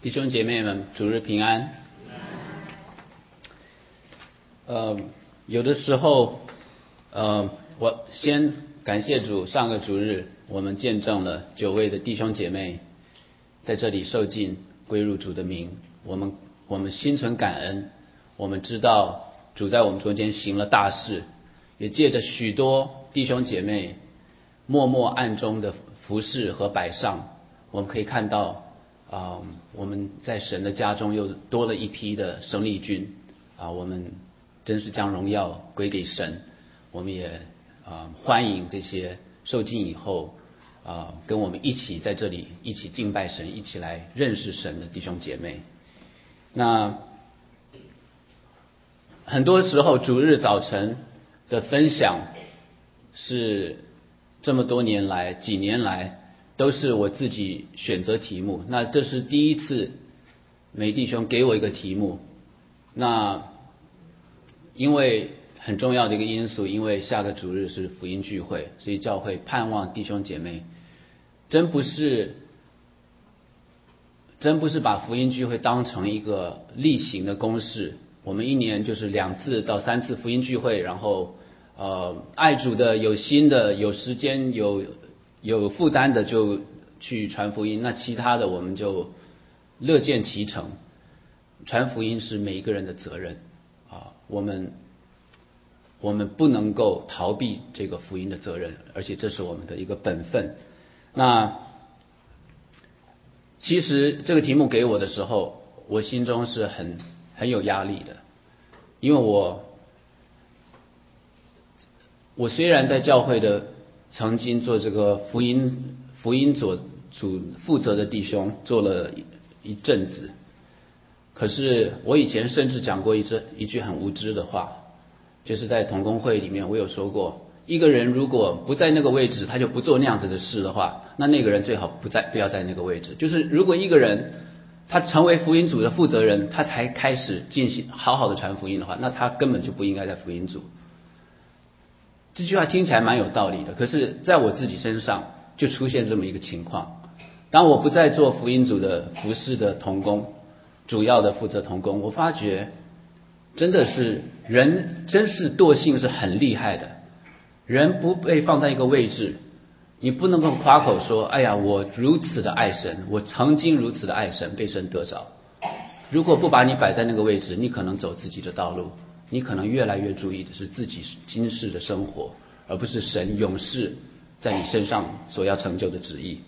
弟兄姐妹们，主日平安。有的时候，我先感谢主，上个主日我们见证了9位的弟兄姐妹在这里受尽归入主的名，我们心存感恩，我们知道主在我们中间行了大事，也借着许多弟兄姐妹默默暗中的服侍和摆上，我们可以看到我们在神的家中又多了一批的生力军我们真是将荣耀归给神。我们也欢迎这些受浸以后跟我们一起在这里一起敬拜神，一起来认识神的弟兄姐妹。那很多时候主日早晨的分享是这么多年来几年来都是我自己选择题目，那这是第一次美弟兄给我一个题目。那因为很重要的一个因素，因为下个主日是福音聚会，所以教会盼望弟兄姐妹真不是把福音聚会当成一个例行的公事，我们一年就是2次到3次福音聚会，然后爱主的有心的有时间有负担的就去传福音，那其他的我们就乐见其成。传福音是每一个人的责任我们不能够逃避这个福音的责任，而且这是我们的一个本分。那其实这个题目给我的时候，我心中是很有压力的，因为我虽然在教会的曾经做这个福音组负责的弟兄做了一阵子，可是我以前甚至讲过一句很无知的话，就是在同工会里面我有说过，一个人如果不在那个位置，他就不做那样子的事的话，那个人最好不要在那个位置。就是如果一个人他成为福音组的负责人，他才开始进行好好的传福音的话，那他根本就不应该在福音组。这句话听起来蛮有道理的，可是在我自己身上就出现这么一个情况。当我不再做福音组的服侍的同工，主要的负责同工，我发觉真的是人真是惰性是很厉害的。人不被放在一个位置，你不能够夸口说哎呀我如此的爱神，我曾经如此的爱神，被神得着。如果不把你摆在那个位置，你可能走自己的道路，你可能越来越注意的是自己今世的生活，而不是神永世在你身上所要成就的旨意。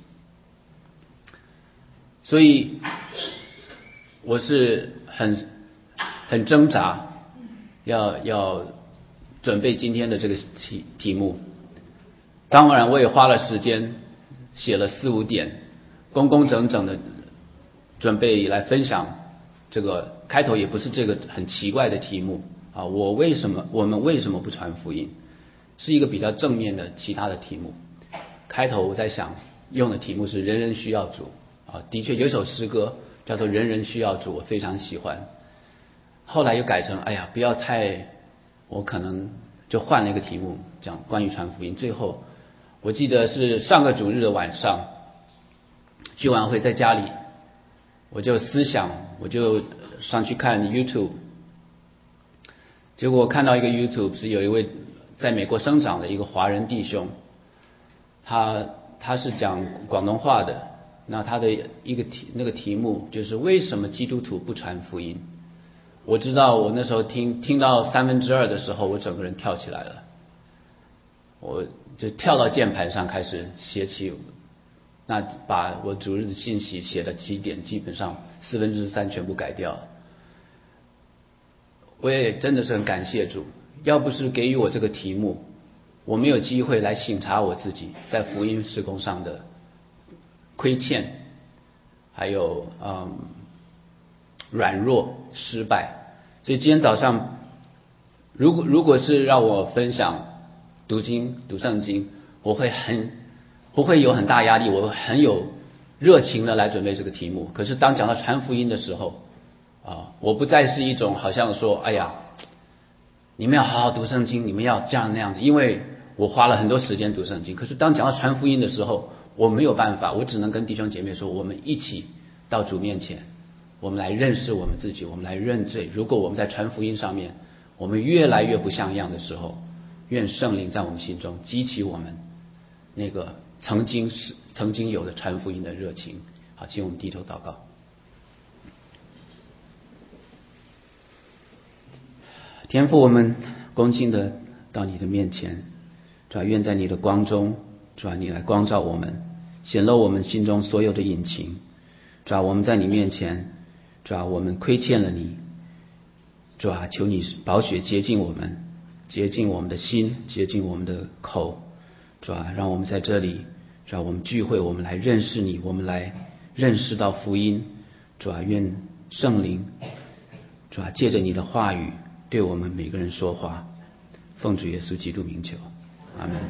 所以我是很挣扎要准备今天的这个题目。当然我也花了时间写了4-5点，工整的准备来分享。这个开头也不是这个很奇怪的题目我们为什么不传福音，是一个比较正面的其他的题目。开头我在想用的题目是人人需要主的确有一首诗歌叫做人人需要主，我非常喜欢。后来又改成哎呀不要太，我可能就换了一个题目讲关于传福音。最后我记得是上个主日的晚上聚完会在家里，我就思想，我就上去看 YouTube， 结果看到一个 YouTube 是有一位在美国生长的一个华人弟兄，他是讲广东话的，那他的那个题目就是为什么基督徒不传福音。我知道我那时候听到2/3的时候，我整个人跳起来了，我就跳到键盘上开始写起，那把我主日的信息写了7点，基本上3/4全部改掉了。我也真的是很感谢主，要不是给予我这个题目，我没有机会来省察我自己在福音事工上的亏欠，还有软弱失败。所以今天早上如果是让我分享读圣经，我会不会有很大压力，我很有热情的来准备这个题目。可是当讲到传福音的时候我不再是一种好像说哎呀你们要好好读圣经，你们要这样那样子，因为我花了很多时间读圣经。可是当讲到传福音的时候，我没有办法，我只能跟弟兄姐妹说，我们一起到主面前， 我们来认识我们自己，我们来认罪。如果我们在传福音上面我们越来越不像样的时候，愿圣灵在我们心中激起我们那个曾经有的传福音的热情。好，请我们低头祷告。天父，我们恭敬的到你的面前，主啊，愿在你的光中，主啊，你来光照我们，显露我们心中所有的隐情。主啊，我们在你面前，主啊，我们亏欠了你，主啊，求你宝血洁净我们，洁净我们的心，洁净我们的口。主啊，让我们在这里，主啊，我们聚会，我们来认识你，我们来认识到福音。主啊，愿圣灵，主啊，借着你的话语对我们每个人说话。奉主耶稣基督名求，阿门。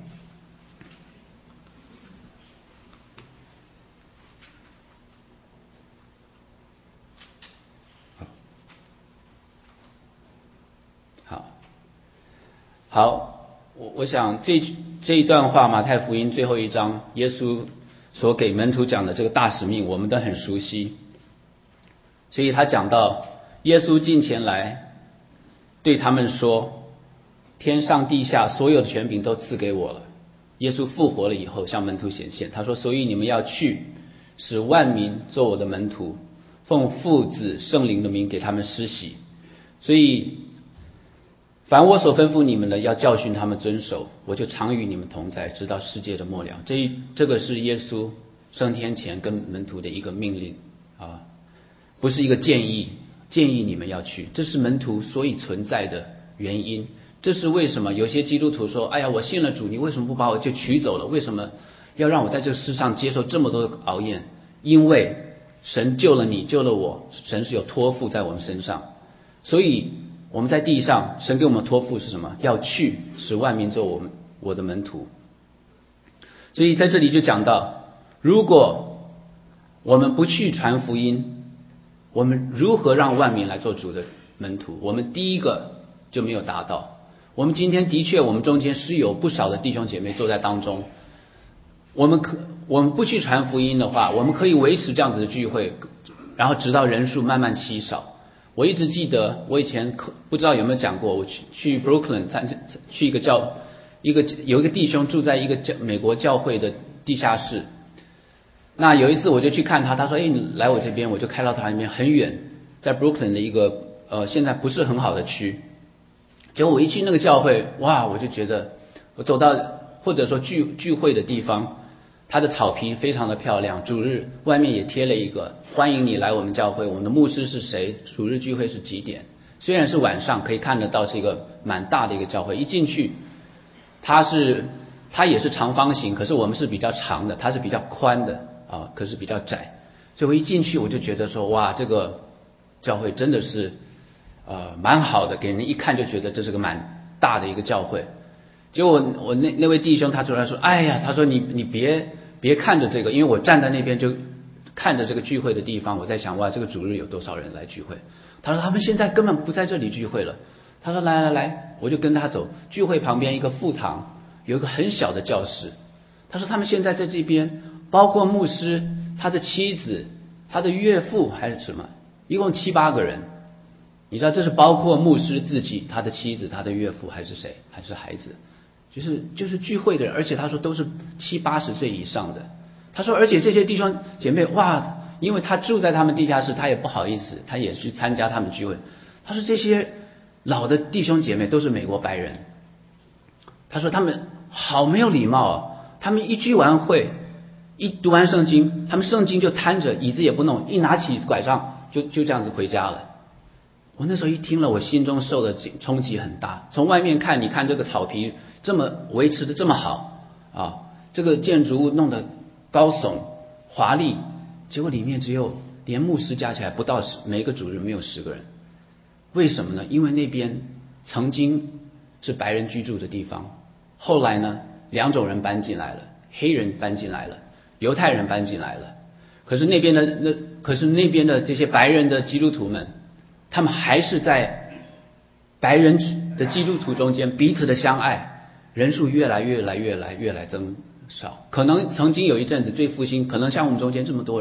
好，我想这一段话，马太福音最后一章，耶稣所给门徒讲的这个大使命，我们都很熟悉。所以他讲到，耶稣近前来对他们说，天上地下所有的权柄都赐给我了。耶稣复活了以后向门徒显现，他说，所以你们要去，使万民做我的门徒，奉父子圣灵的名给他们施洗。所以凡我所吩咐你们的，要教训他们遵守，我就常与你们同在，直到世界的末了。这个是耶稣升天前跟门徒的一个命令啊，不是一个建议你们要去，这是门徒所以存在的原因。这是为什么有些基督徒说，哎呀，我信了主，你为什么不把我就取走了？为什么要让我在这个世上接受这么多的熬验？因为神救了你，救了我，神是有托付在我们身上。所以我们在地上，神给我们托付是什么？要去使万民做我的门徒。所以在这里就讲到，如果我们不去传福音，我们如何让万民来做主的门徒？我们第一个就没有达到。我们今天的确，我们中间是有不少的弟兄姐妹坐在当中，我们不去传福音的话，我们可以维持这样子的聚会，然后直到人数慢慢稀少。我一直记得，我以前不知道有没有讲过，我去 Brooklyn 去有一个弟兄住在一个美国教会的地下室。那有一次我就去看他，他说：“哎，你来我这边。”我就开到他那边很远，在 Brooklyn 的一个现在不是很好的区。结果我一去那个教会，哇，我就觉得我走到或者说聚会的地方，它的草皮非常的漂亮，主日外面也贴了一个欢迎你来我们教会，我们的牧师是谁，主日聚会是几点。虽然是晚上，可以看得到是一个蛮大的一个教会。一进去，它也是长方形，可是我们是比较长的，它是比较宽的啊，可是比较窄。所以我一进去我就觉得说，哇，这个教会真的是蛮好的，给人一看就觉得这是个蛮大的一个教会。结果我那位弟兄他突然说，哎呀，他说你别看着这个，因为我站在那边就看着这个聚会的地方，我在想，哇，这个主日有多少人来聚会？他说他们现在根本不在这里聚会了。他说来，我就跟他走，聚会旁边一个副堂有一个很小的教室。他说他们现在在这边，包括牧师、他的妻子、他的岳父还是什么，一共7、8个人。你知道这是包括牧师自己、他的妻子、他的岳父还是谁，还是孩子，就是聚会的人，而且他说都是70、80岁以上的。他说而且这些弟兄姐妹，哇，因为他住在他们地下室，他也不好意思，他也去参加他们聚会。他说这些老的弟兄姐妹都是美国白人，他说他们好没有礼貌啊，他们一聚完会，一读完圣经，他们圣经就摊着，椅子也不弄，一拿起拐杖就这样子回家了。我那时候一听了，我心中受的冲击很大。从外面看，你看这个草皮这么维持的这么好啊，这个建筑物弄得高耸华丽，结果里面只有连牧师加起来不到每个主日没有10个人。为什么呢？因为那边曾经是白人居住的地方，后来呢2种人搬进来了，黑人搬进来了，犹太人搬进来了。可是那边的这些白人的基督徒们，他们还是在白人的基督徒中间彼此的相爱，人数越来增少。可能曾经有一阵子最复兴，可能像我们中间这么多人，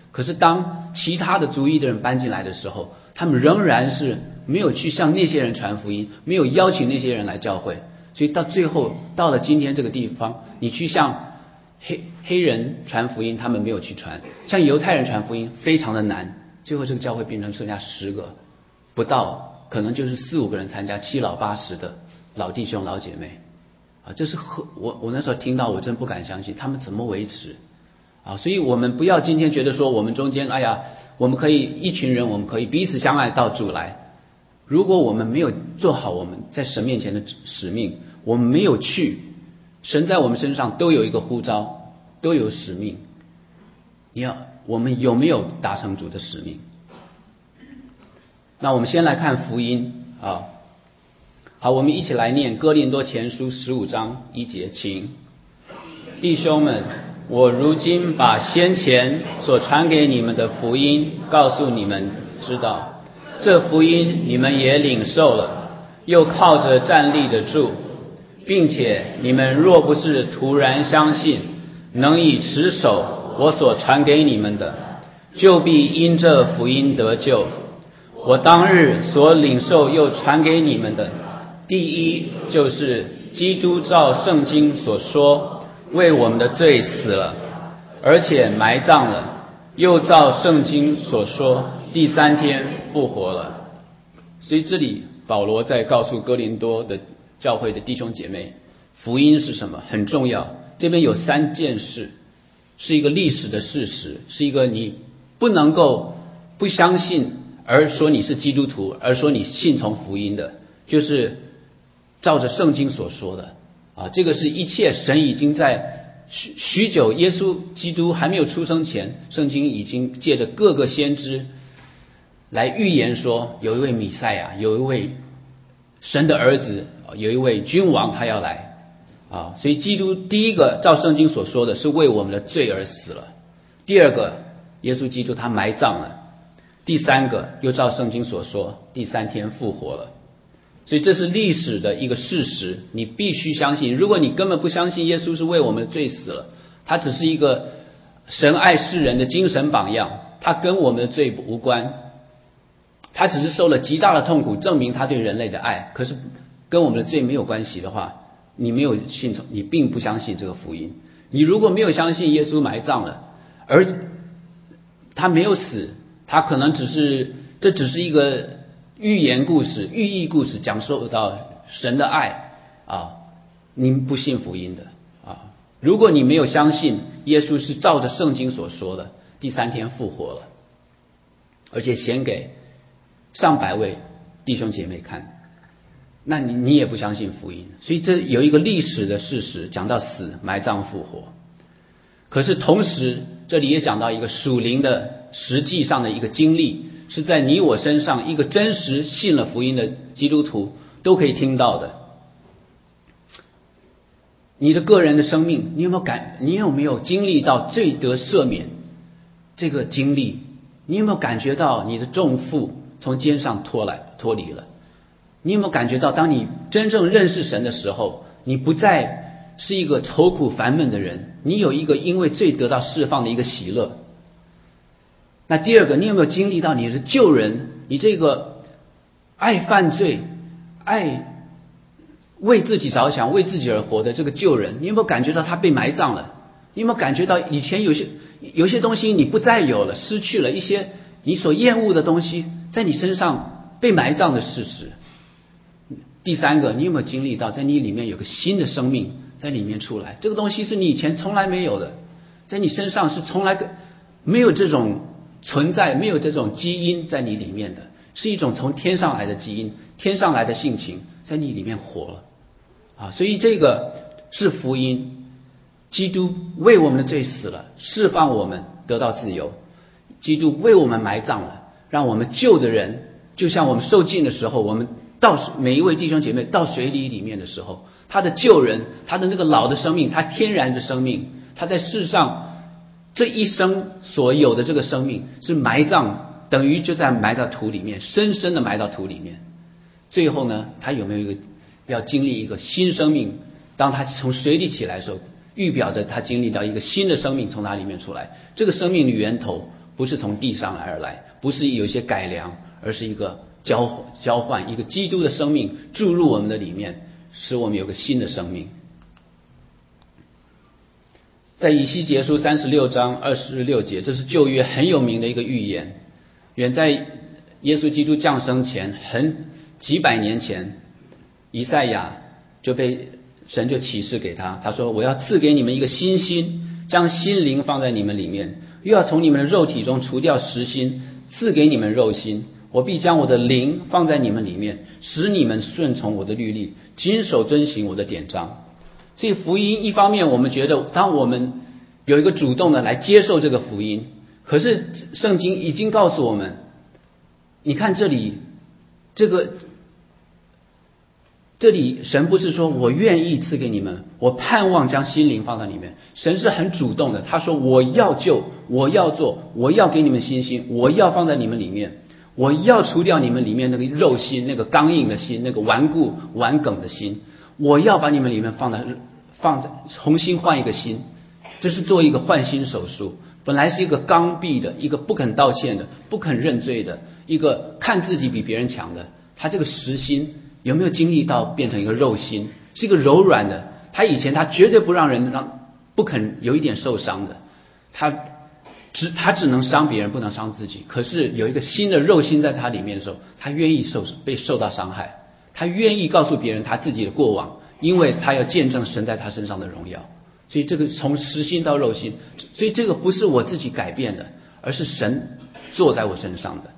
可是当其他的族裔的人搬进来的时候，他们仍然是没有去向那些人传福音，没有邀请那些人来教会，所以到最后到了今天这个地方，你去向黑人传福音，他们没有去传，向犹太人传福音非常的难，最后这个教会变成剩下10个不到，可能就是4、5个人参加，7老8十的老弟兄老姐妹啊，这是我那时候听到我真不敢相信他们怎么维持啊！所以我们不要今天觉得说我们中间哎呀，我们可以一群人，我们可以彼此相爱到主来。如果我们没有做好我们在神面前的使命，我们没有去，神在我们身上都有一个呼召，都有使命。我们有没有达成主的使命？那我们先来看福音啊。好，我们一起来念哥林多前书15章1节，请。弟兄们，我如今把先前所传给你们的福音告诉你们知道，这福音你们也领受了，又靠着站立得住，并且你们若不是突然相信，能以持守我所传给你们的，就必因这福音得救。我当日所领受又传给你们的，第一就是基督照圣经所说，为我们的罪死了，而且埋葬了，又照圣经所说，第3天复活了。所以这里保罗在告诉哥林多的教会的弟兄姐妹，福音是什么？很重要。这边有3件事，是一个历史的事实，是一个你不能够不相信而说你是基督徒，而说你信从福音的，就是照着圣经所说的啊，这个是一切神已经在许久，耶稣基督还没有出生前，圣经已经借着各个先知来预言说，有一位弥赛亚，有一位神的儿子，有一位君王他要来啊。所以基督第一个照圣经所说的是为我们的罪而死了，第二个耶稣基督他埋葬了，第3个又照圣经所说，第3天复活了。所以这是历史的一个事实，你必须相信。如果你根本不相信耶稣是为我们的罪死了，他只是一个神爱世人的精神榜样，他跟我们的罪无关，他只是受了极大的痛苦证明他对人类的爱，可是跟我们的罪没有关系的话，你没有信从，你并不相信这个福音。你如果没有相信耶稣埋葬了，而他没有死，他可能这只是一个寓言故事、寓意故事，讲述到神的爱啊，您不信福音的啊。如果你没有相信耶稣是照着圣经所说的第3天复活了，而且显给上百位弟兄姐妹看，那你也不相信福音。所以这有一个历史的事实，讲到死、埋葬、复活。可是同时这里也讲到一个属灵的实际上的一个经历，是在你我身上一个真实信了福音的基督徒都可以听到的。你的个人的生命，你有没有经历到罪得赦免这个经历？你有没有感觉到你的重负从肩上脱离了？你有没有感觉到当你真正认识神的时候，你不再是一个愁苦烦闷的人，你有一个因为罪得到释放的一个喜乐。那第二个，你有没有经历到你的救人，你这个爱犯罪、爱为自己着想、为自己而活的这个救人，你有没有感觉到他被埋葬了？你有没有感觉到以前有些东西你不再有了，失去了一些你所厌恶的东西在你身上被埋葬的事实？第3个，你有没有经历到在你里面有个新的生命在里面出来？这个东西是你以前从来没有的，在你身上是从来没有这种存在，没有这种基因在你里面的，是一种从天上来的基因，天上来的性情在你里面活了啊！所以这个是福音，基督为我们的罪死了，释放我们得到自由，基督为我们埋葬了，让我们救的人，就像我们受尽的时候，我们到每一位弟兄姐妹到水里面的时候，他的救人，他的那个老的生命，他天然的生命，他在世上这一生所有的这个生命是埋葬，等于就在埋到土里面，深深的埋到土里面。最后呢，他有没有一个要经历一个新生命？当他从水里起来的时候，预表着他经历到一个新的生命从他里面出来。这个生命的源头不是从地上而来，不是有一些改良，而是一个交换，一个基督的生命注入我们的里面，使我们有个新的生命。在以西结书36章26节，这是旧约很有名的一个预言。远在耶稣基督降生前几百年前，以赛亚神就启示给他，他说我要赐给你们一个新心，将心灵放在你们里面，又要从你们的肉体中除掉实心，赐给你们肉心。我必将我的灵放在你们里面，使你们顺从我的律例，谨守遵行我的典章。所以福音一方面我们觉得当我们有一个主动的来接受这个福音，可是圣经已经告诉我们，你看这里神不是说我愿意赐给你们，我盼望将心灵放在里面，神是很主动的，他说我要救，我要做，我要给你们信心，我要放在你们里面，我要除掉你们里面那个肉心，那个刚硬的心，那个顽固顽梗的心，我要把你们里面放在重新换一个心。这是做一个换心手术，本来是一个刚愎的，一个不肯道歉的，不肯认罪的，一个看自己比别人强的，他这个实心有没有经历到变成一个肉心，是一个柔软的，他以前他绝对不不肯有一点受伤的，他只能伤别人，不能伤自己。可是有一个新的肉心在他里面的时候，他愿意被受到伤害，他愿意告诉别人他自己的过往，因为他要见证神在他身上的荣耀。所以这个从实心到肉心，所以这个不是我自己改变的，而是神做在我身上的。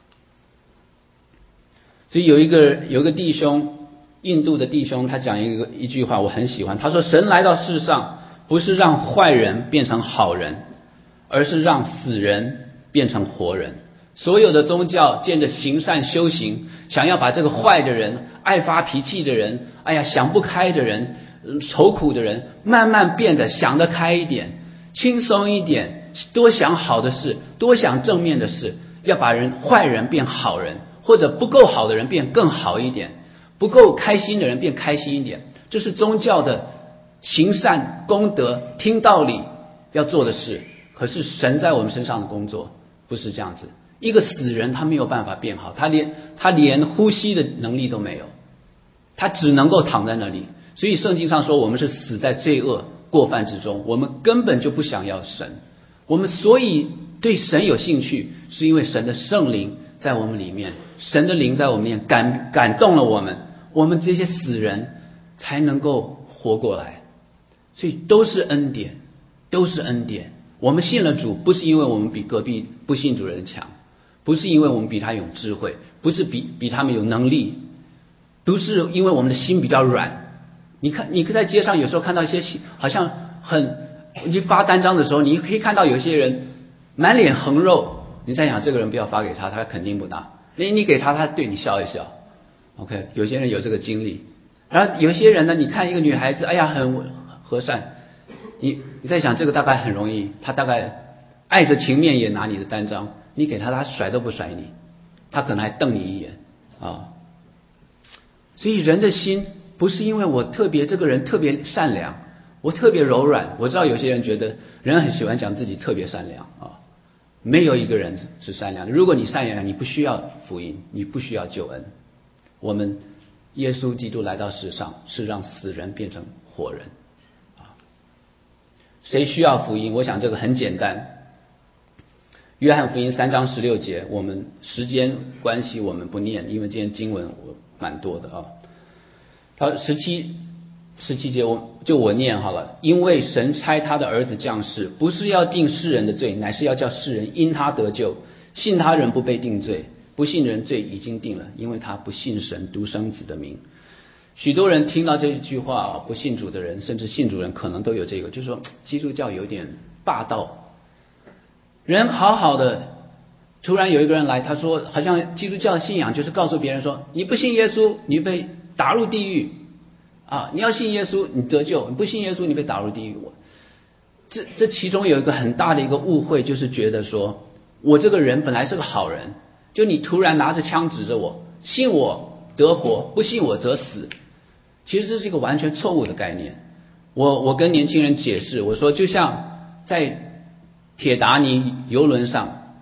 所以有一个弟兄，印度的弟兄，他讲一句话我很喜欢，他说神来到世上不是让坏人变成好人，而是让死人变成活人。所有的宗教见着行善修行，想要把这个坏的人，爱发脾气的人，想不开的人，愁苦的人，慢慢变得想得开一点，轻松一点，多想好的事，多想正面的事，要把坏人变好人，或者不够好的人变更好一点，不够开心的人变开心一点。这是宗教的行善功德听道理要做的事。可是神在我们身上的工作不是这样子，一个死人他没有办法变好，他连呼吸的能力都没有，他只能够躺在那里。所以圣经上说我们是死在罪恶过犯之中，我们根本就不想要神。我们所以对神有兴趣，是因为神的圣灵在我们里面，神的灵在我们里面感动了我们，我们这些死人才能够活过来。所以都是恩典，都是恩典。我们信了主，不是因为我们比隔壁不信主的人强，不是因为我们比他有智慧，不是比他们有能力，不是因为我们的心比较软。你可以在街上有时候看到一些好像你发单张的时候，你可以看到有些人满脸横肉，你在想这个人不要发给他，他肯定不拿。你给他，他对你笑一笑。OK， 有些人有这个经历。然后有些人呢，你看一个女孩子，很和善，你在想这个大概很容易，他大概爱着情面也拿你的单张，你给他，他甩都不甩你，他可能还瞪你一眼啊。所以人的心不是因为我这个人特别善良，我特别柔软。我知道有些人觉得人很喜欢讲自己特别善良啊，没有一个人是善良的。如果你善良，你不需要福音，你不需要救恩。我们耶稣基督来到世上是让死人变成活人啊。谁需要福音？我想这个很简单。约翰福音3章16节，我们时间关系我们不念，因为今天经文蛮多的啊。他17节我念好了。因为神差他的儿子降世，不是要定世人的罪，乃是要叫世人因他得救。信他人不被定罪，不信人罪已经定了，因为他不信神独生子的名。许多人听到这句话，不信主的人甚至信主人可能都有这个，就是说基督教有点霸道。人好好的，突然有一个人来，他说好像基督教信仰就是告诉别人说，你不信耶稣你被打入地狱啊！你要信耶稣你得救，你不信耶稣你被打入地狱。这其中有一个很大的一个误会，就是觉得说我这个人本来是个好人，就你突然拿着枪指着我，信我得活，不信我则死。其实这是一个完全错误的概念。我跟年轻人解释，我说就像在铁达尼游轮上，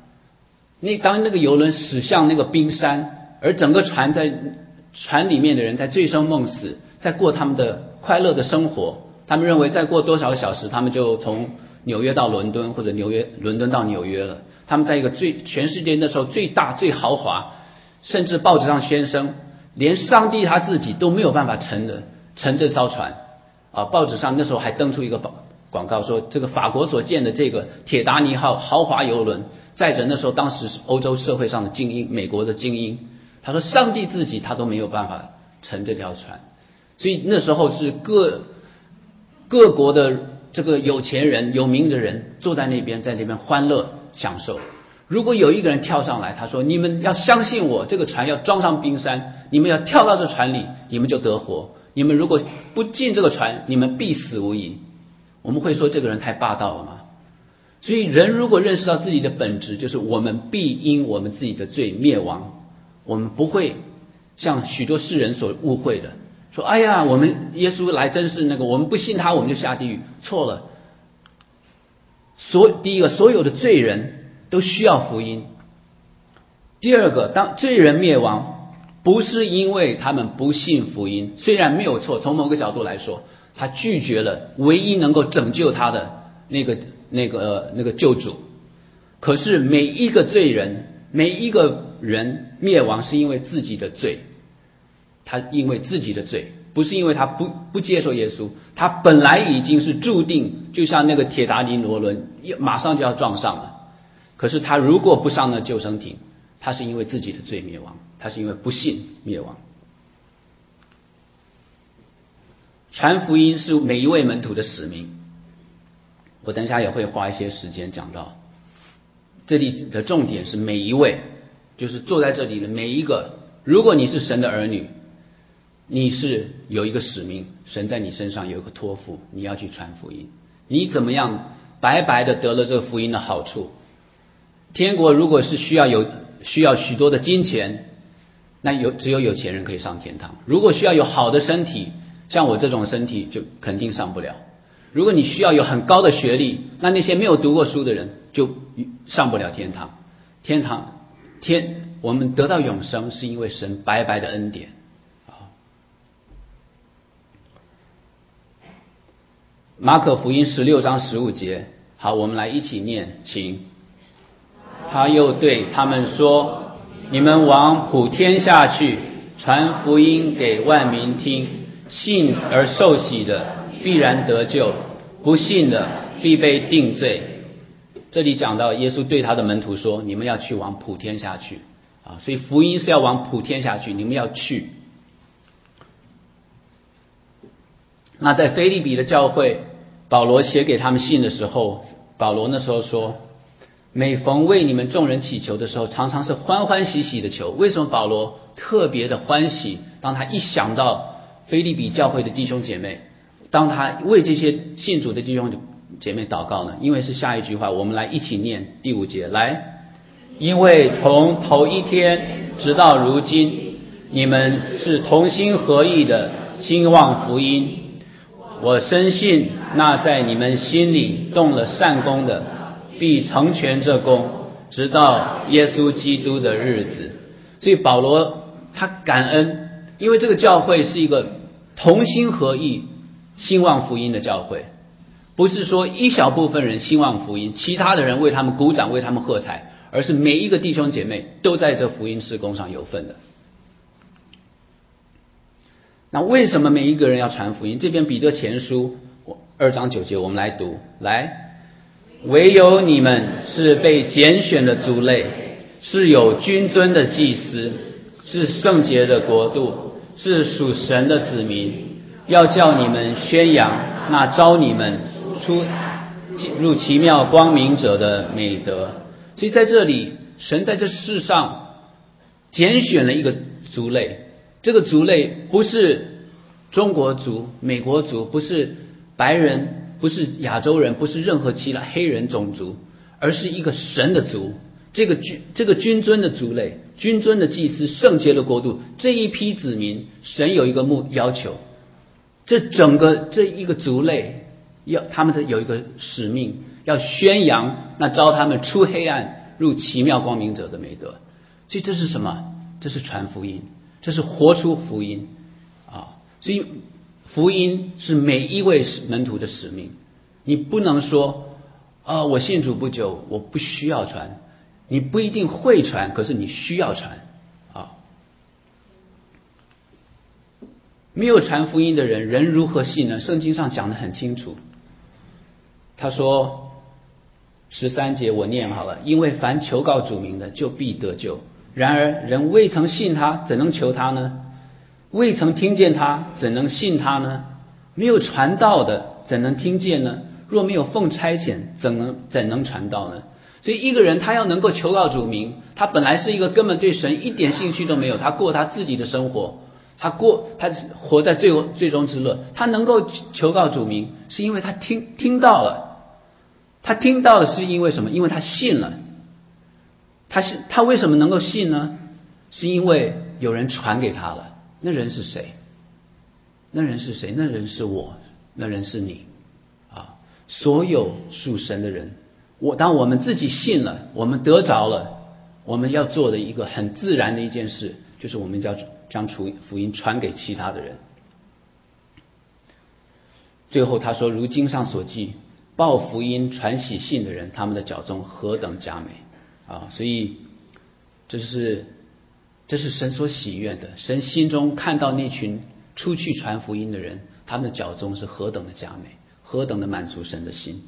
当那个游轮驶向那个冰山，而整个船里面的人在醉生梦死，在过他们的快乐的生活。他们认为再过多少个小时，他们就从纽约到伦敦，或者伦敦到纽约了。他们在一个全世界那时候最大最豪华，甚至报纸上宣称，连上帝他自己都没有办法乘这艘船啊！报纸上那时候还登出一个广告说，这个法国所建的这个铁达尼号豪华游轮，载着那时候当时是欧洲社会上的精英，美国的精英。他说上帝自己他都没有办法乘这条船，所以那时候是各国的这个有钱人有名的人坐在那边，在那边欢乐享受。如果有一个人跳上来，他说你们要相信我，这个船要装上冰山，你们要跳到这船里，你们就得活，你们如果不进这个船，你们必死无疑。我们会说这个人太霸道了吗？所以人如果认识到自己的本质，就是我们必因我们自己的罪灭亡，我们不会像许多世人所误会的说，哎呀，我们耶稣来真是那个，我们不信他我们就下地狱。错了。第一个，所有的罪人都需要福音。第二个，当罪人灭亡，不是因为他们不信福音，虽然没有错，从某个角度来说，他拒绝了唯一能够拯救他的那个救主。可是每一个罪人，每一个人灭亡是因为自己的罪，他因为自己的罪，不是因为他不接受耶稣，他本来已经是注定，就像那个铁达尼罗轮马上就要撞上了。可是他如果不上了救生艇，他是因为自己的罪灭亡，他是因为不信灭亡。传福音是每一位门徒的使命，我等一下也会花一些时间讲到。这里的重点是每一位，就是坐在这里的每一个，如果你是神的儿女，你是有一个使命，神在你身上有一个托付，你要去传福音。你怎么样白白的得了这个福音的好处？天国如果是需要许多的金钱，那只有有钱人可以上天堂。如果需要有好的身体，像我这种身体就肯定上不了。如果你需要有很高的学历，那些没有读过书的人就上不了天堂。我们得到永生是因为神白白的恩典。马可福音16章15节，好，我们来一起念，请。他又对他们说，你们往普天下去，传福音给万民听，信而受洗的必然得救，不信的必被定罪。这里讲到耶稣对他的门徒说，你们要去往普天下去啊，所以福音是要往普天下去，你们要去。那在腓立比的教会，保罗写给他们信的时候，保罗那时候说，每逢为你们众人祈求的时候，常常是欢欢喜喜的求。为什么保罗特别的欢喜？当他一想到腓立比教会的弟兄姐妹，当他为这些信主的弟兄姐妹祷告呢？因为是下一句话，我们来一起念第5节，来，因为从头一天直到如今，你们是同心合意的兴旺福音。我深信那在你们心里动了善功的，必成全这功，直到耶稣基督的日子。所以保罗他感恩，因为这个教会是一个同心合意兴旺福音的教会，不是说一小部分人兴旺福音，其他的人为他们鼓掌为他们喝彩，而是每一个弟兄姐妹都在这福音事工上有份的。那为什么每一个人要传福音？这边彼得前书2章9节我们来读，来，唯有你们是被拣选的族类，是有君尊的祭司，是圣洁的国度，是属神的子民，要叫你们宣扬那召你们进入奇妙光明者的美德。所以在这里，神在这世上拣选了一个族类，这个族类不是中国族、美国族，不是白人，不是亚洲人，不是任何其他黑人种族，而是一个神的族。这个君尊的族类，君尊的祭司，圣洁的国度，这一批子民，神有一个要求，这一个族类他们有一个使命，要宣扬那召他们出黑暗入奇妙光明者的美德。所以这是什么？这是传福音，这是活出福音啊！所以福音是每一位门徒的使命。你不能说我信主不久，我不需要传。你不一定会传，可是你需要传啊！没有传福音的人，人如何信呢？圣经上讲得很清楚。他说13节我念好了，因为凡求告主名的，就必得救。然而人未曾信他，怎能求他呢？未曾听见他，怎能信他呢？没有传道的，怎能听见呢？若没有奉差遣，怎能传道呢？所以一个人他要能够求告主名，他本来是一个根本对神一点兴趣都没有，他过他自己的生活，他活在最终之乐。他能够求告主名，是因为他听到了，他听到的是因为什么？因为他信了。他为什么能够信呢？是因为有人传给他了。那人是谁？那人是谁？那人是我，那人是你啊！所有属神的人，当我们自己信了，我们得着了，我们要做的一个很自然的一件事，就是我们要将福音传给其他的人。最后他说，如经上所记，报福音传喜信的人，他们的脚中何等佳美啊！所以这是神所喜悦的。神心中看到那群出去传福音的人，他们的脚中是何等的佳美，何等的满足神的心。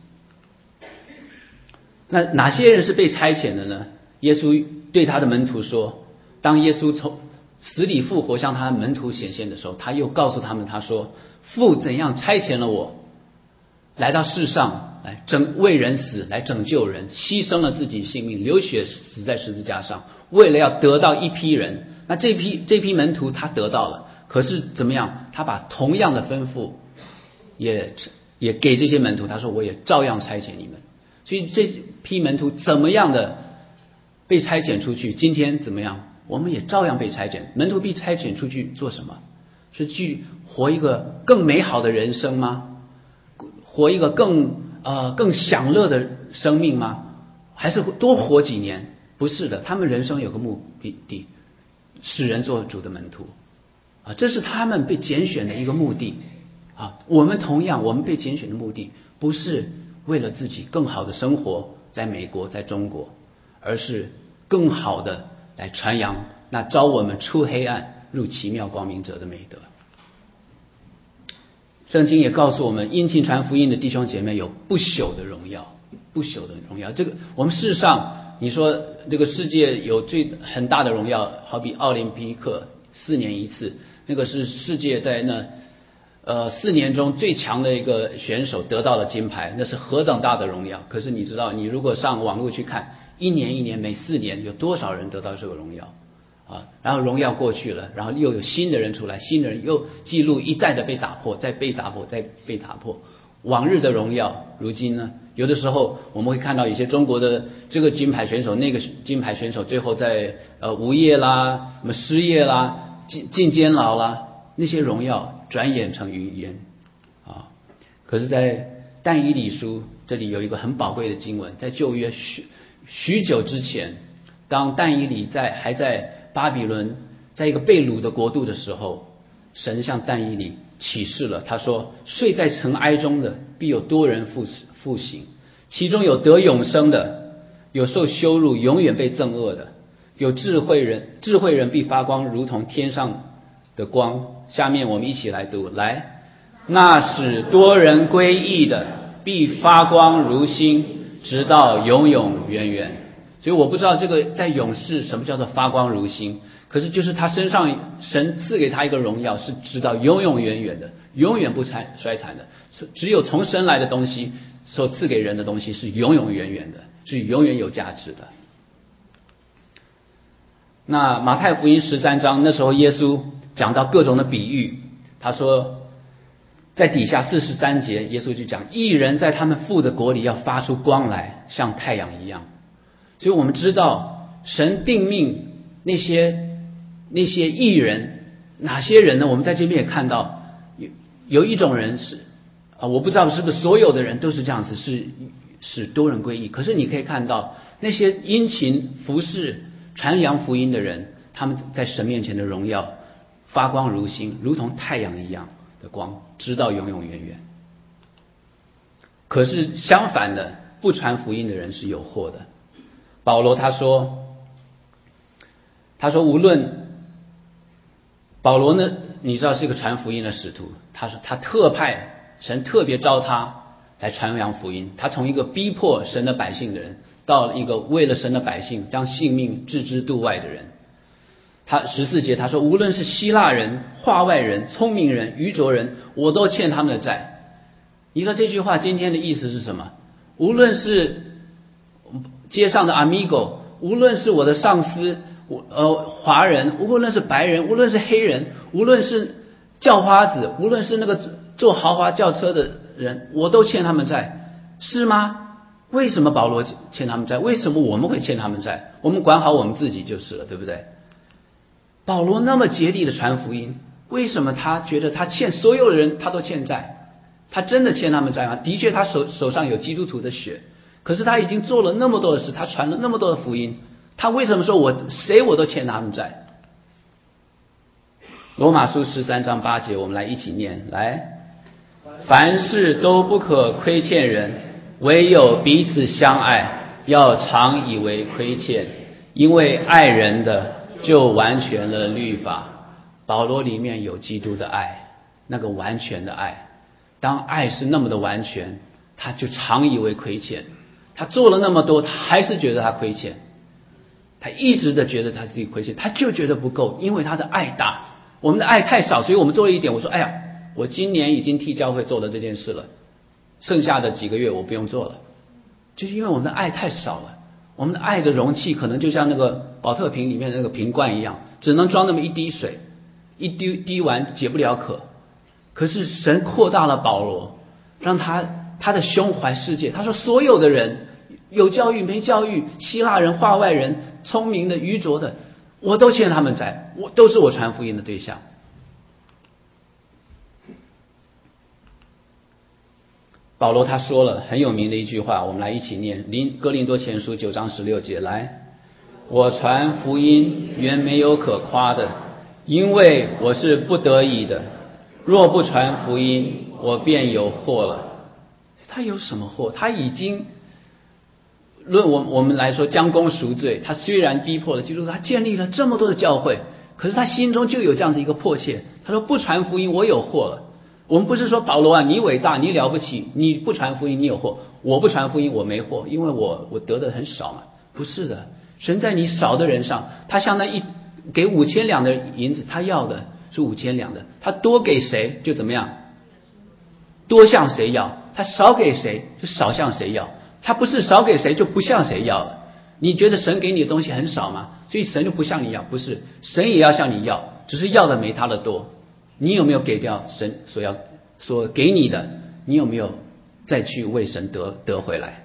那哪些人是被差遣的呢？耶稣对他的门徒说，当耶稣从死里复活向他的门徒显现的时候，他又告诉他们，他说，父怎样差遣了我来到世上，来为人死，来拯救人，牺牲了自己性命，流血死在十字架上，为了要得到一批人。那这批门徒他得到了，可是怎么样？他把同样的吩咐也给这些门徒，他说我也照样差遣你们。所以这批门徒怎么样的被差遣出去？今天怎么样？我们也照样被差遣。门徒被差遣出去做什么？是去活一个更美好的人生吗？活一个更享乐的生命吗？还是多活几年？不是的，他们人生有个目的，使人做主的门徒啊，这是他们被拣选的一个目的啊。我们同样，我们被拣选的目的不是为了自己更好的生活在美国在中国，而是更好的来传扬那召我们出黑暗入奇妙光明者的美德。圣经也告诉我们，殷勤传福音的弟兄姐妹有不朽的荣耀，不朽的荣耀。这个我们世上，你说这个世界有很大的荣耀，好比奥林匹克4年一次，那个是世界在4年中最强的一个选手得到了金牌，那是何等大的荣耀。可是你知道，你如果上网络去看，一年每4年有多少人得到这个荣耀啊？然后荣耀过去了，然后又有新的人出来，新的人又记录一再的被打破，再被打破，再被打破。往日的荣耀，如今呢，有的时候我们会看到一些中国的这个金牌选手，那个金牌选手最后在无业啦，什么失业啦，进监牢啦，那些荣耀转眼成云烟啊！可是在但以理书这里有一个很宝贵的经文，在旧约许久之前，当但以理还在巴比伦，在一个被掳的国度的时候，神向但以理启示了，他说，睡在尘埃中的必有多人复醒，其中有得永生的，有受羞辱永远被憎恶的，有智慧人必发光如同天上的光。下面我们一起来读，来，那使多人归义的必发光如星，直到永永远远。所以我不知道这个在永世什么叫做发光如星，可是就是他身上神赐给他一个荣耀，是直到永永远远的，永远不衰残的。只有从神来的东西所赐给人的东西是永永远远的，是永远有价值的。那马太福音13章，那时候耶稣讲到各种的比喻，他说在底下43节，耶稣就讲，义人在他们父的国里要发出光来，像太阳一样。所以我们知道神定命那些义人，哪些人呢？我们在这边也看到有一种人是我不知道是不是所有的人都是这样子，是多人归义。可是你可以看到那些殷勤服侍传扬福音的人，他们在神面前的荣耀发光如星，如同太阳一样的光，直到永永远远。可是相反的，不传福音的人是有祸的。保罗他说无论保罗呢，你知道是一个传福音的使徒，他说他神特别召他来传扬福音，他从一个逼迫神的百姓的人，到了一个为了神的百姓将性命置之度外的人。他14节他说，无论是希腊人、化外人、聪明人、愚拙人，我都欠他们的债。你说这句话今天的意思是什么？无论是街上的 amigo， 无论是我的上司华人，无论是白人，无论是黑人，无论是叫花子，无论是那个坐豪华轿车的人，我都欠他们债，是吗？为什么保罗欠他们债？为什么我们会欠他们债？我们管好我们自己就是了，对不对？保罗那么竭力的传福音，为什么他觉得他欠所有的人他都欠债？他真的欠他们债吗？的确他手上有基督徒的血，可是他已经做了那么多的事，他传了那么多的福音，他为什么说谁我都欠他们债？罗马书13章8节，我们来一起念，来，凡事都不可亏欠人，唯有彼此相爱，要常以为亏欠，因为爱人的就完全了律法。保罗里面有基督的爱，那个完全的爱。当爱是那么的完全，他就常以为亏欠，他做了那么多，他还是觉得他亏欠，他一直的觉得他自己亏欠，他就觉得不够，因为他的爱大，我们的爱太少，所以我们做了一点，我说哎呀，我今年已经替教会做了这件事了，剩下的几个月我不用做了，就是因为我们的爱太少了，我们的爱的容器可能就像那个保特瓶里面的那个瓶罐一样，只能装那么一滴水，一滴完解不了渴。可是神扩大了保罗，让他的胸怀世界，他说所有的人，有教育没教育，希腊人、化外人，聪明的、愚拙的，我都欠他们债，都是我传福音的对象。保罗他说了很有名的一句话，我们来一起念，哥林多前书9章16节，来，我传福音原没有可夸的，因为我是不得已的，若不传福音，我便有祸了。他有什么祸？他已经论我们来说将功赎罪，他虽然逼迫了基督徒，他建立了这么多的教会，可是他心中就有这样子一个迫切，他说不传福音我有祸了。我们不是说保罗啊，你伟大你了不起，你不传福音你有祸，我不传福音我没祸，因为我得的很少嘛。不是的，神在你少的人上，他像那给5000两的银子，他要的是5000两的，他多给谁就怎么样，多向谁要，他少给谁就少向谁要，他不是少给谁就不向谁要了。你觉得神给你的东西很少吗？所以神就不向你要？不是，神也要向你要，只是要的没他的多。你有没有给掉神所给你的？你有没有再去为神得回来？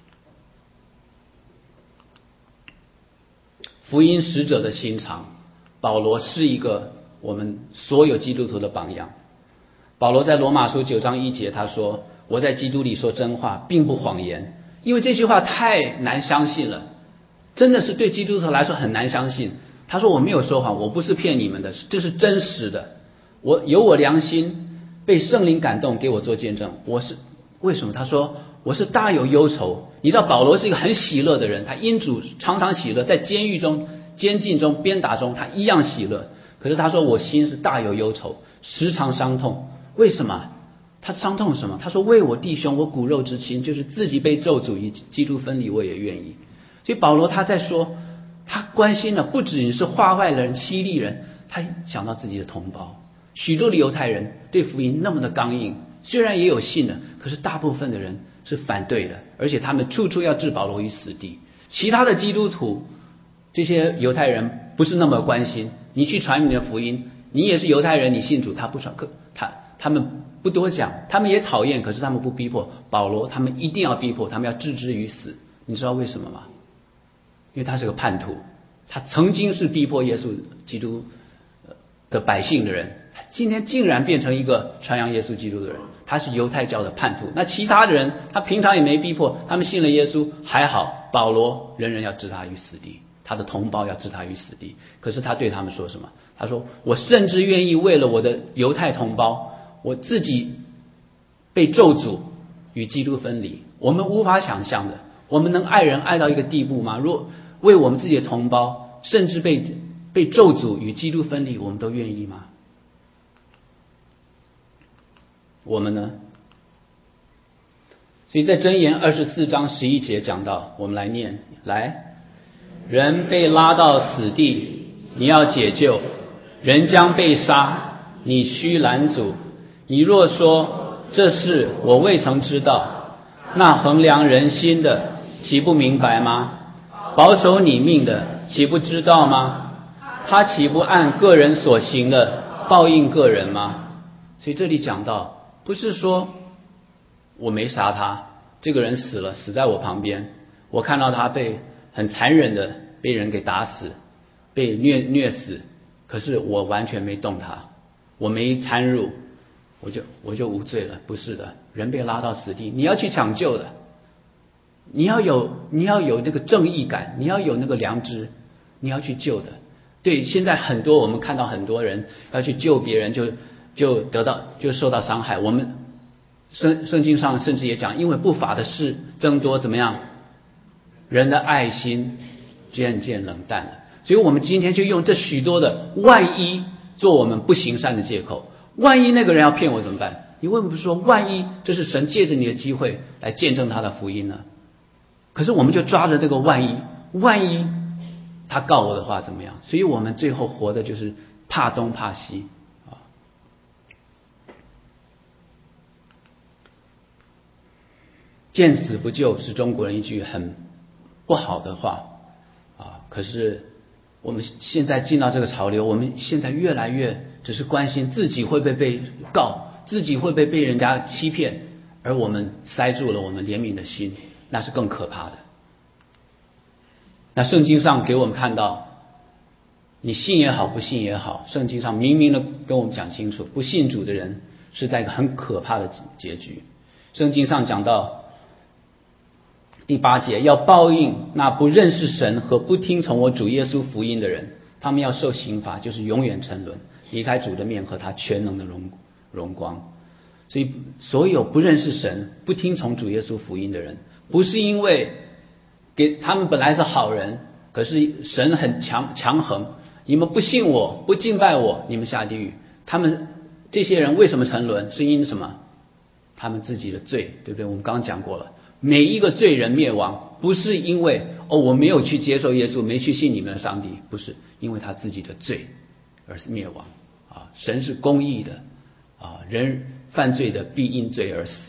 福音使者的心肠，保罗是一个我们所有基督徒的榜样。保罗在罗马书9章1节他说，我在基督里说真话，并不谎言。因为这句话太难相信了，真的是对基督徒来说很难相信。他说我没有说谎，我不是骗你们的，这是真实的，我良心被圣灵感动给我做见证。为什么？他说我是大有忧愁。你知道保罗是一个很喜乐的人，他因主常常喜乐，在监狱中、监禁中、鞭打中，他一样喜乐。可是他说我心是大有忧愁，时常伤痛。为什么？他伤痛什么？他说为我弟兄，我骨肉之亲，就是自己被咒诅与基督分离，我也愿意。所以保罗他在说，他关心的不只是化外人、希利人，他想到自己的同胞。许多的犹太人对福音那么的刚硬，虽然也有信的，可是大部分的人是反对的，而且他们处处要置保罗于死地。其他的基督徒，这些犹太人不是那么关心，你去传你的福音，你也是犹太人，你信主，他不传，他们不多讲，他们也讨厌，可是他们不逼迫保罗，他们一定要逼迫，他们要置之于死。你知道为什么吗？因为他是个叛徒，他曾经是逼迫耶稣基督的百姓的人，他今天竟然变成一个传扬耶稣基督的人，他是犹太教的叛徒。那其他的人他平常也没逼迫，他们信了耶稣还好， 保罗人人要置他于死地，他的同胞要置他于死地。可是他对他们说什么？他说我甚至愿意为了我的犹太同胞，我自己被咒诅与基督分离。我们无法想象的，我们能爱人爱到一个地步吗？若为我们自己的同胞甚至被咒诅与基督分离，我们都愿意吗？我们呢？所以在箴言24章11节讲到，我们来念，来，人被拉到死地，你要解救；人将被杀，你须拦阻。你若说这事我未曾知道，那衡量人心的岂不明白吗？保守你命的岂不知道吗？他岂不按个人所行的报应个人吗？所以这里讲到，不是说我没杀他，这个人死了，死在我旁边，我看到他被很残忍的被人给打死，被虐死，可是我完全没动他，我没参入，我就无罪了。不是的，人被拉到死地，你要去抢救的，你要有那个正义感，你要有那个良知，你要去救的。对，现在我们看到很多人要去救别人，就受到伤害。我们圣经上甚至也讲，因为不法的事增多，怎么样？人的爱心渐渐冷淡了。所以我们今天就用这许多的万一做我们不行善的借口。万一那个人要骗我怎么办？你为什么不说万一这是神借着你的机会来见证他的福音呢？可是我们就抓着这个万一他告我的话怎么样？所以我们最后活的就是怕东怕西啊。见死不救是中国人一句很不好的话啊。可是我们现在进到这个潮流，我们现在越来越只是关心自己会不会被告，自己会不会被人家欺骗，而我们塞住了我们怜悯的心，那是更可怕的。那圣经上给我们看到，你信也好不信也好，圣经上明明的跟我们讲清楚，不信主的人是在一个很可怕的结局。圣经上讲到第8节，要报应那不认识神和不听从我主耶稣福音的人，他们要受刑罚，就是永远沉沦，离开主的面和他全能的荣光。所以所有不认识神不听从主耶稣福音的人，不是因为他们本来是好人，可是神很强横，你们不信我不敬拜我，你们下地狱。他们这些人为什么沉沦？是因什么？他们自己的罪，对不对？我们刚刚讲过了，每一个罪人灭亡不是因为我没有去接受耶稣，没去信你们的上帝，不是因为他自己的罪而是灭亡啊。神是公义的啊，人犯罪的必因罪而死。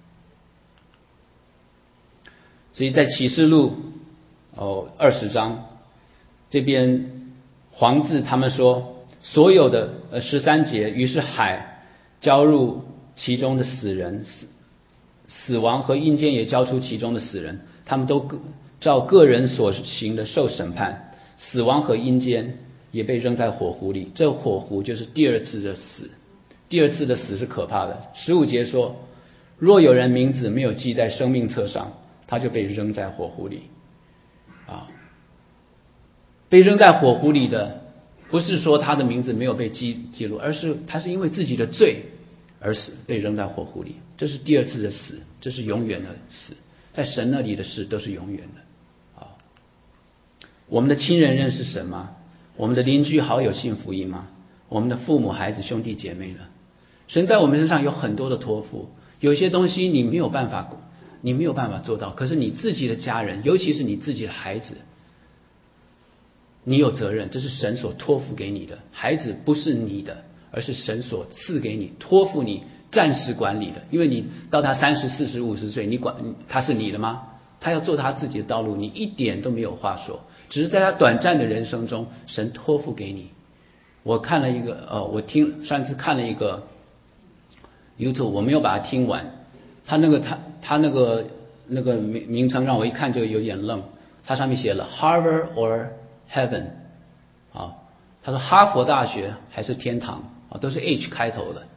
所以在启示录20章这边黄字他们说，所有的13节，于是海交入其中的死人，死亡和阴间也交出其中的死人，他们都照个人所行的受审判，死亡和阴间也被扔在火湖里。这火湖就是第二次的死，第二次的死是可怕的。15节说，若有人名字没有记在生命册上，他就被扔在火湖里啊。被扔在火湖里的不是说他的名字没有被记录，而是他是因为自己的罪而死，被扔在火湖里。这是第二次的死，这是永远的死，在神那里的事都是永远的啊。我们的亲人认识神吗？我们的邻居好友信福音吗？我们的父母孩子兄弟姐妹呢？神在我们身上有很多的托付，有些东西你没有办法做到，可是你自己的家人，尤其是你自己的孩子，你有责任，这是神所托付给你的。孩子不是你的，而是神所赐给你，托付你暂时管理的。因为你到他30、40、50岁，你管他是你的吗？他要做他自己的道路，你一点都没有话说，只是在他短暂的人生中，神托付给你。我看了一个上次看了一个 YouTube， 我没有把它听完，他那个名称让我一看就有点愣，他上面写了 Harvard or Heaven 啊，他说哈佛大学还是天堂啊，都是 H 开头的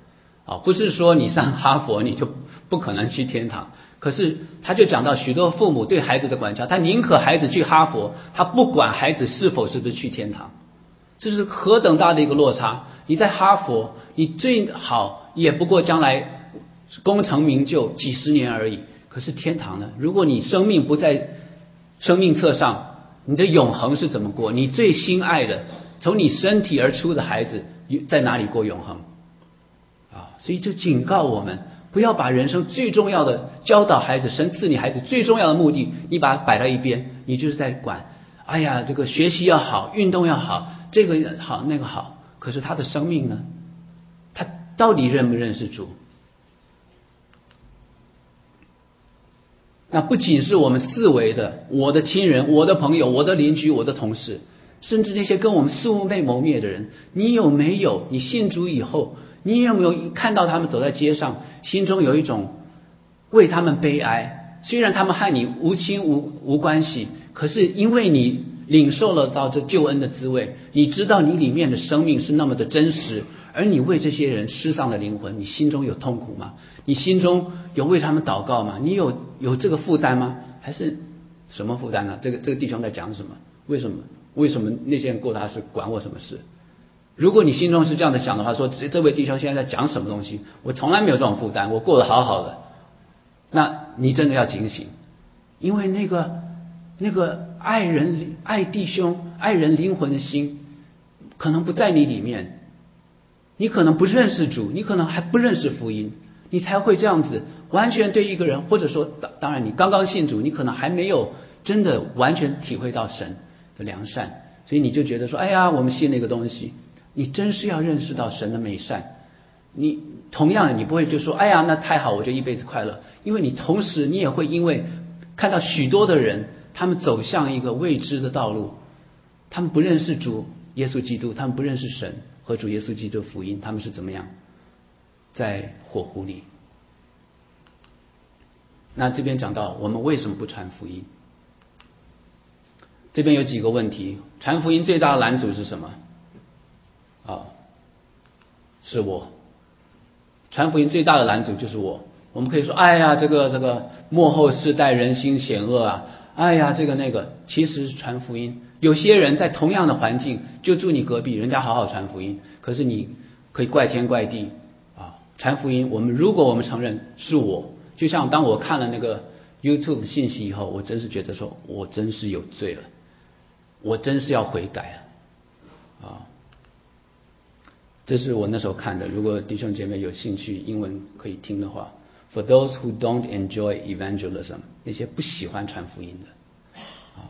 不是说你上哈佛你就不可能去天堂，可是他就讲到许多父母对孩子的管教，他宁可孩子去哈佛，他不管孩子是否是不是去天堂。这是何等大的一个落差！你在哈佛，你最好也不过将来功成名就几十年而已。可是天堂呢？如果你生命不在生命册上，你的永恒是怎么过？你最心爱的从你身体而出的孩子在哪里过永恒所以就警告我们，不要把人生最重要的教导孩子，神赐你孩子最重要的目的，你把它摆到一边，你就是在管这个学习要好，运动要好，这个好那个好，可是他的生命呢？他到底认不认识主？那不仅是我们四围的，我的亲人、我的朋友、我的邻居、我的同事，甚至那些跟我们素未谋面的人，你有没有？你信主以后，你有没有看到他们走在街上，心中有一种为他们悲哀？虽然他们和你无亲无关系，可是因为你领受了到这救恩的滋味，你知道你里面的生命是那么的真实，而你为这些人失丧的灵魂，你心中有痛苦吗？你心中有为他们祷告吗？你有这个负担吗？还是什么负担呢？这个弟兄在讲什么？为什么那些人过他是管我什么事？如果你心中是这样的想的话，说这位弟兄现在在讲什么东西？我从来没有这种负担，我过得好好的。那你真的要警醒，因为那个爱人、爱弟兄、爱人灵魂的心，可能不在你里面。你可能不认识主，你可能还不认识福音，你才会这样子完全对一个人，或者说当然你刚刚信主，你可能还没有真的完全体会到神的良善，所以你就觉得说我们信那个东西。你真是要认识到神的美善，你同样的你不会就说那太好，我就一辈子快乐，因为你同时你也会因为看到许多的人，他们走向一个未知的道路，他们不认识主耶稣基督，他们不认识神和主耶稣基督的福音，他们是怎么样在火湖里。那这边讲到我们为什么不传福音，这边有几个问题。传福音最大的拦阻是什么？是我。传福音最大的拦阻就是我。我们可以说这个末后世代人心险恶这个那个，其实传福音，有些人在同样的环境就住你隔壁，人家好好传福音，可是你可以怪天怪地传福音，如果我们承认是我，就像当我看了那个 YouTube 的信息以后，我真是觉得说我真是有罪了，我真是要悔改了这是我那时候看的，如果弟兄姐妹有兴趣英文可以听的话， For those who don't enjoy evangelism， 那些不喜欢传福音的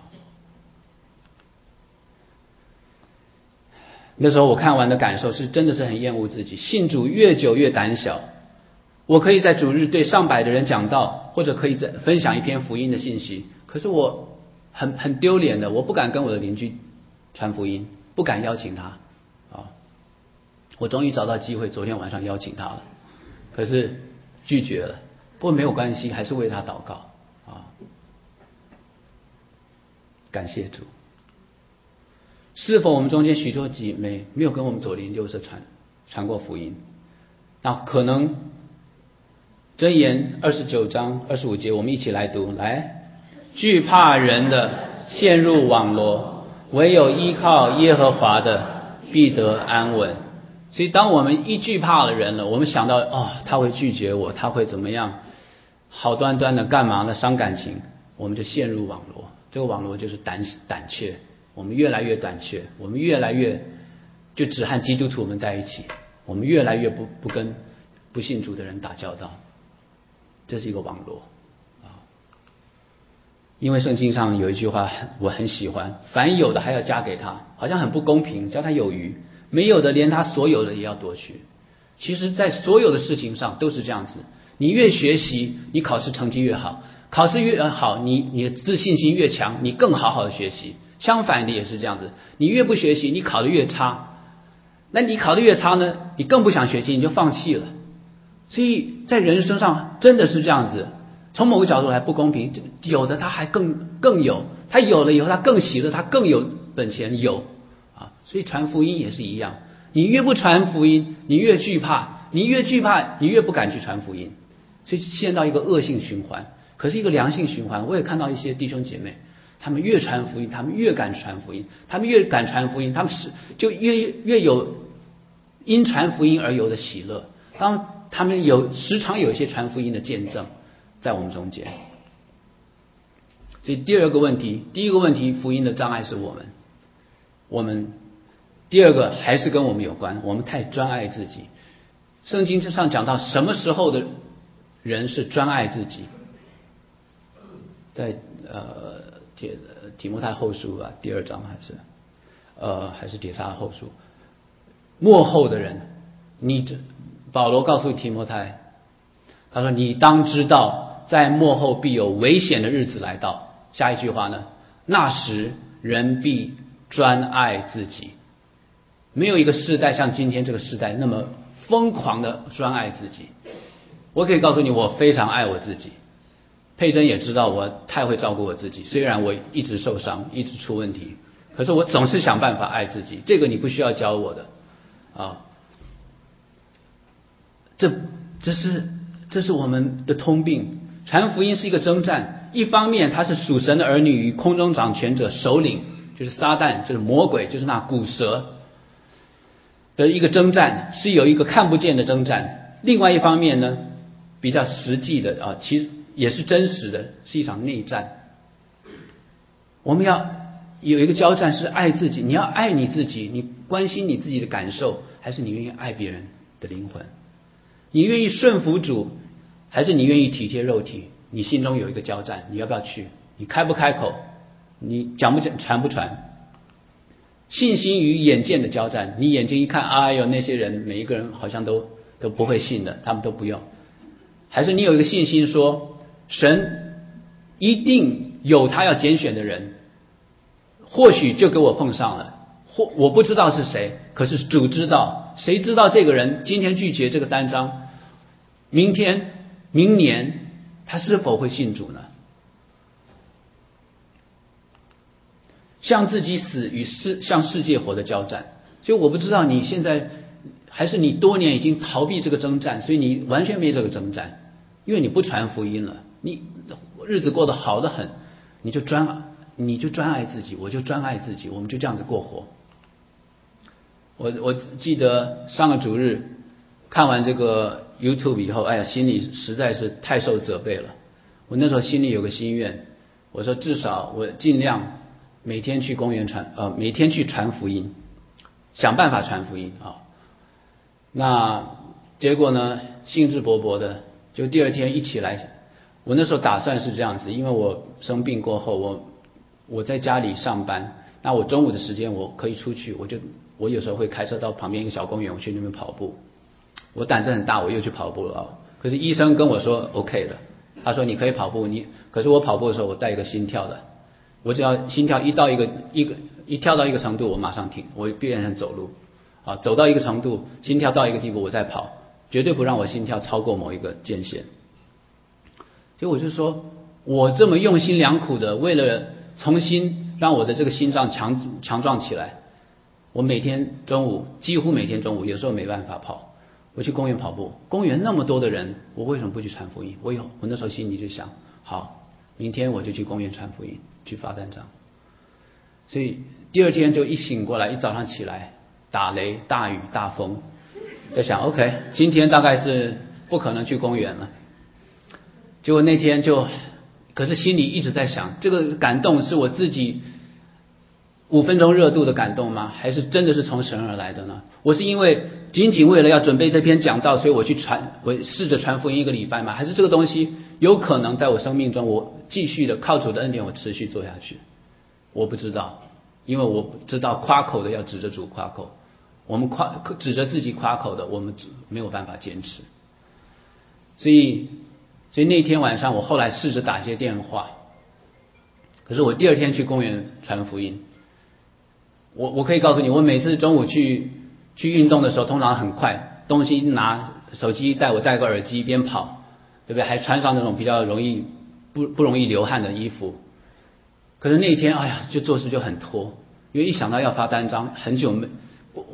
那时候我看完的感受是真的是很厌恶自己，信主越久越胆小。我可以在主日对上百的人讲道，或者可以分享一篇福音的信息，可是我很丢脸的，我不敢跟我的邻居传福音，不敢邀请他我终于找到机会，昨天晚上邀请他了，可是拒绝了。不过没有关系，还是为他祷告感谢主。是否我们中间许多姐妹没有跟我们左邻右舍传过福音？那可能箴言29章25节，我们一起来读。来，惧怕人的陷入网罗，唯有依靠耶和华的必得安稳。所以当我们一惧怕了人了，我们想到他会拒绝我，他会怎么样好端端的干嘛呢？伤感情，我们就陷入网罗。这个网罗就是胆怯，我们越来越胆怯，我们越来越就只和基督徒们在一起，我们越来越不跟不信主的人打交道，这是一个网罗因为圣经上有一句话我很喜欢，凡有的还要加给他，好像很不公平，叫他有余，没有的连他所有的也要夺去。其实在所有的事情上都是这样子，你越学习，你考试成绩越好，考试越好，你的自信心越强，你更好好的学习。相反的也是这样子，你越不学习，你考得越差，那你考得越差呢，你更不想学习，你就放弃了。所以在人生上真的是这样子，从某个角度还不公平，有的他还更有，他有了以后他更喜乐，他更有本钱有所以传福音也是一样，你越不传福音，你越惧怕， 你越惧怕，你越不敢去传福音，所以陷到一个恶性循环。可是一个良性循环，我也看到一些弟兄姐妹，他们越传福音，他们越敢传福音，他们越敢传福音，他们就越有因传福音而有的喜乐。当他们时常有一些传福音的见证在我们中间。所以第一个问题，福音的障碍是我们第二个还是跟我们有关，我们太专爱自己。圣经上讲到什么时候的人是专爱自己，在提摩太后书吧，第2章还是帖撒罗后书，末后的人，保罗告诉提摩太，他说你当知道，在末后必有危险的日子来到。下一句话呢，那时人必专爱自己。没有一个世代像今天这个世代那么疯狂的专爱自己。我可以告诉你，我非常爱我自己。佩珍也知道我太会照顾我自己，虽然我一直受伤，一直出问题，可是我总是想办法爱自己。这个你不需要教我的啊。这是我们的通病。传福音是一个征战，一方面他是属神的儿女与空中掌权者首领，就是撒旦，就是魔鬼，就是那古蛇的一个征战，是有一个看不见的征战。另外一方面呢，比较实际的其实也是真实的，是一场内战。我们要有一个交战，是爱自己。你要爱你自己，你关心你自己的感受，还是你愿意爱别人的灵魂？你愿意顺服主，还是你愿意体贴肉体？你心中有一个交战，你要不要去？你开不开口？你讲不讲？传不传？信心与眼见的交战，你眼睛一看，哎呦，那些人每一个人好像都不会信的，他们都不用。还是你有一个信心说，神一定有他要拣选的人，或许就给我碰上了，我不知道是谁，可是主知道。谁知道这个人今天拒绝这个单张，明年他是否会信主呢？向自己死与向世界活的交战。所以我不知道你现在还是你多年已经逃避这个征战，所以你完全没这个征战，因为你不传福音了，你日子过得好得很，你就专爱自己，我就专爱自己，我们就这样子过活。我记得上个主日看完这个 YouTube 以后，哎呀，心里实在是太受责备了。我那时候心里有个心愿，我说至少我尽量每天去公园每天去传福音，想办法传福音啊。那结果呢，兴致勃勃的，就第二天一起来，我那时候打算是这样子，因为我生病过后，我在家里上班，那我中午的时间我可以出去，我有时候会开车到旁边一个小公园，我去那边跑步。我胆子很大，我又去跑步了可是医生跟我说 OK 了，他说你可以跑步，可是我跑步的时候我带一个心跳的，我只要心跳一跳到一个程度，我马上停，我变成走路走到一个程度，心跳到一个地步我再跑，绝对不让我心跳超过某一个界限。所以我就说，我这么用心良苦的，为了重新让我的这个心脏强壮起来，我几乎每天中午，有时候没办法跑，我去公园跑步。公园那么多的人，我为什么不去传福音？我那时候心里就想，好，明天我就去公园传福音，去发单张。所以第二天就一醒过来，一早上起来，打雷、大雨、大风，在想 OK， 今天大概是不可能去公园了。结果那天可是心里一直在想，这个感动是我自己5分钟热度的感动吗？还是真的是从神而来的呢？我是因为仅仅为了要准备这篇讲道，所以我试着传福音1个礼拜吗？还是这个东西有可能在我生命中，我继续的靠主的恩典，我持续做下去？我不知道，因为我知道夸口的要指着主夸口，我们指着自己夸口的，我们没有办法坚持。所以那天晚上我后来试着打一些电话，可是我第二天去公园传福音，我可以告诉你，我每次中午去运动的时候，通常很快，东西拿，手机带，我戴个耳机边跑，对不对？还穿上那种比较不容易流汗的衣服。可是那天，哎呀，就做事就很拖，因为一想到要发单张，很久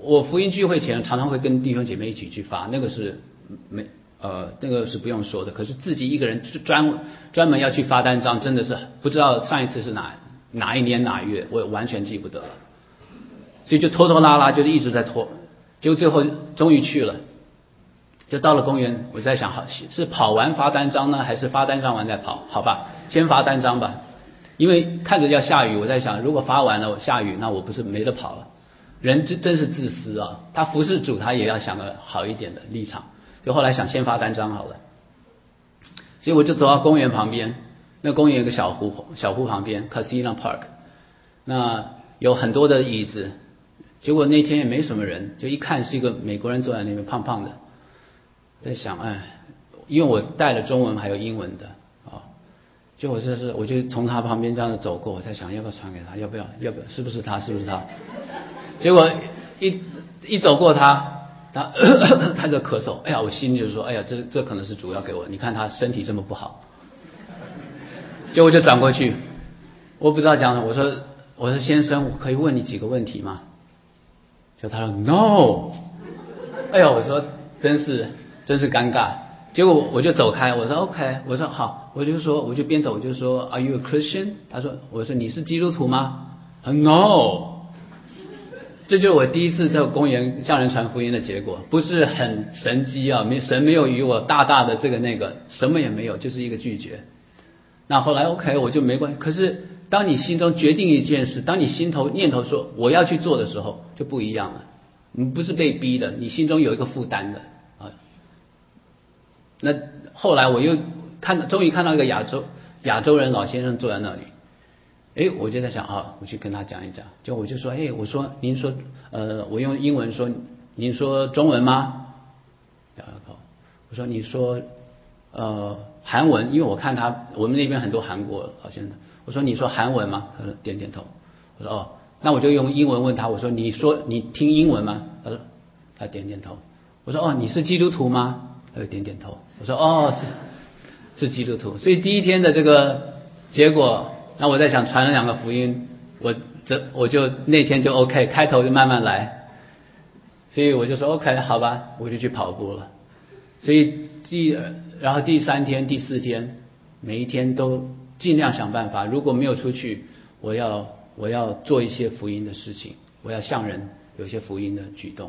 我福音聚会前常常会跟弟兄姐妹一起去发，那个是那个是不用说的。可是自己一个人专门要去发单张，真的是不知道上一次是哪一年哪月，我完全记不得了。所以就拖拖拉拉，就是一直在拖，结果最后终于去了。就到了公园，我在想，好是跑完发单张呢，还是发单张完再跑？好吧，先发单张吧，因为看着要下雨，我在想，如果发完了下雨，那我不是没得跑了？人真是自私啊！他服侍主，他也要想个好一点的立场。就后来想先发单张好了，所以我就走到公园旁边，那公园有个小湖旁边 ，Casino Park， 那有很多的椅子，结果那天也没什么人，就一看是一个美国人坐在那边，胖胖的。在想，因为我带了中文还有英文的就我就从他旁边这样子走过，我在想要不要传给他，要不要是不是他？结果一走过他开始咳嗽，哎呀，我心里就说，哎呀，这可能是主要给我，你看他身体这么不好。结果我就转过去，我不知道讲什么，我说先生，我可以问你几个问题吗？就他说 no， 哎呀，我说真是尴尬。结果我就走开，我说 OK， 我说好，我就边走我就说 Are you a Christian？ 我说你是基督徒吗？他说 No。这就是我第一次在公园向人传福音的结果，不是很神机啊，神没有与我大的这个那个，什么也没有，就是一个拒绝。那后来 OK 我就没关系。可是当你心中决定一件事，当你念头说我要去做的时候，就不一样了。你不是被逼的，你心中有一个负担的啊。那后来我又终于看到一个亚洲人老先生坐在那里。我就在想我去跟他讲一讲，我就说我说您说我用英文说您说中文吗？我说你说韩文，因为我看我们那边很多韩国老先生，我说你说韩文吗？他说点点头。我说那我就用英文问他，我说你听英文吗？他点点头。我说你是基督徒吗？他就点点头。我说是基督徒。所以第一天的这个结果。那我在想传了2个福音，我就那天就 OK， 开头就慢慢来，所以我就说 OK 好吧，我就去跑步了。所以然后第3天第4天每一天都尽量想办法，如果没有出去，我要做一些福音的事情，我要向人有一些福音的举动。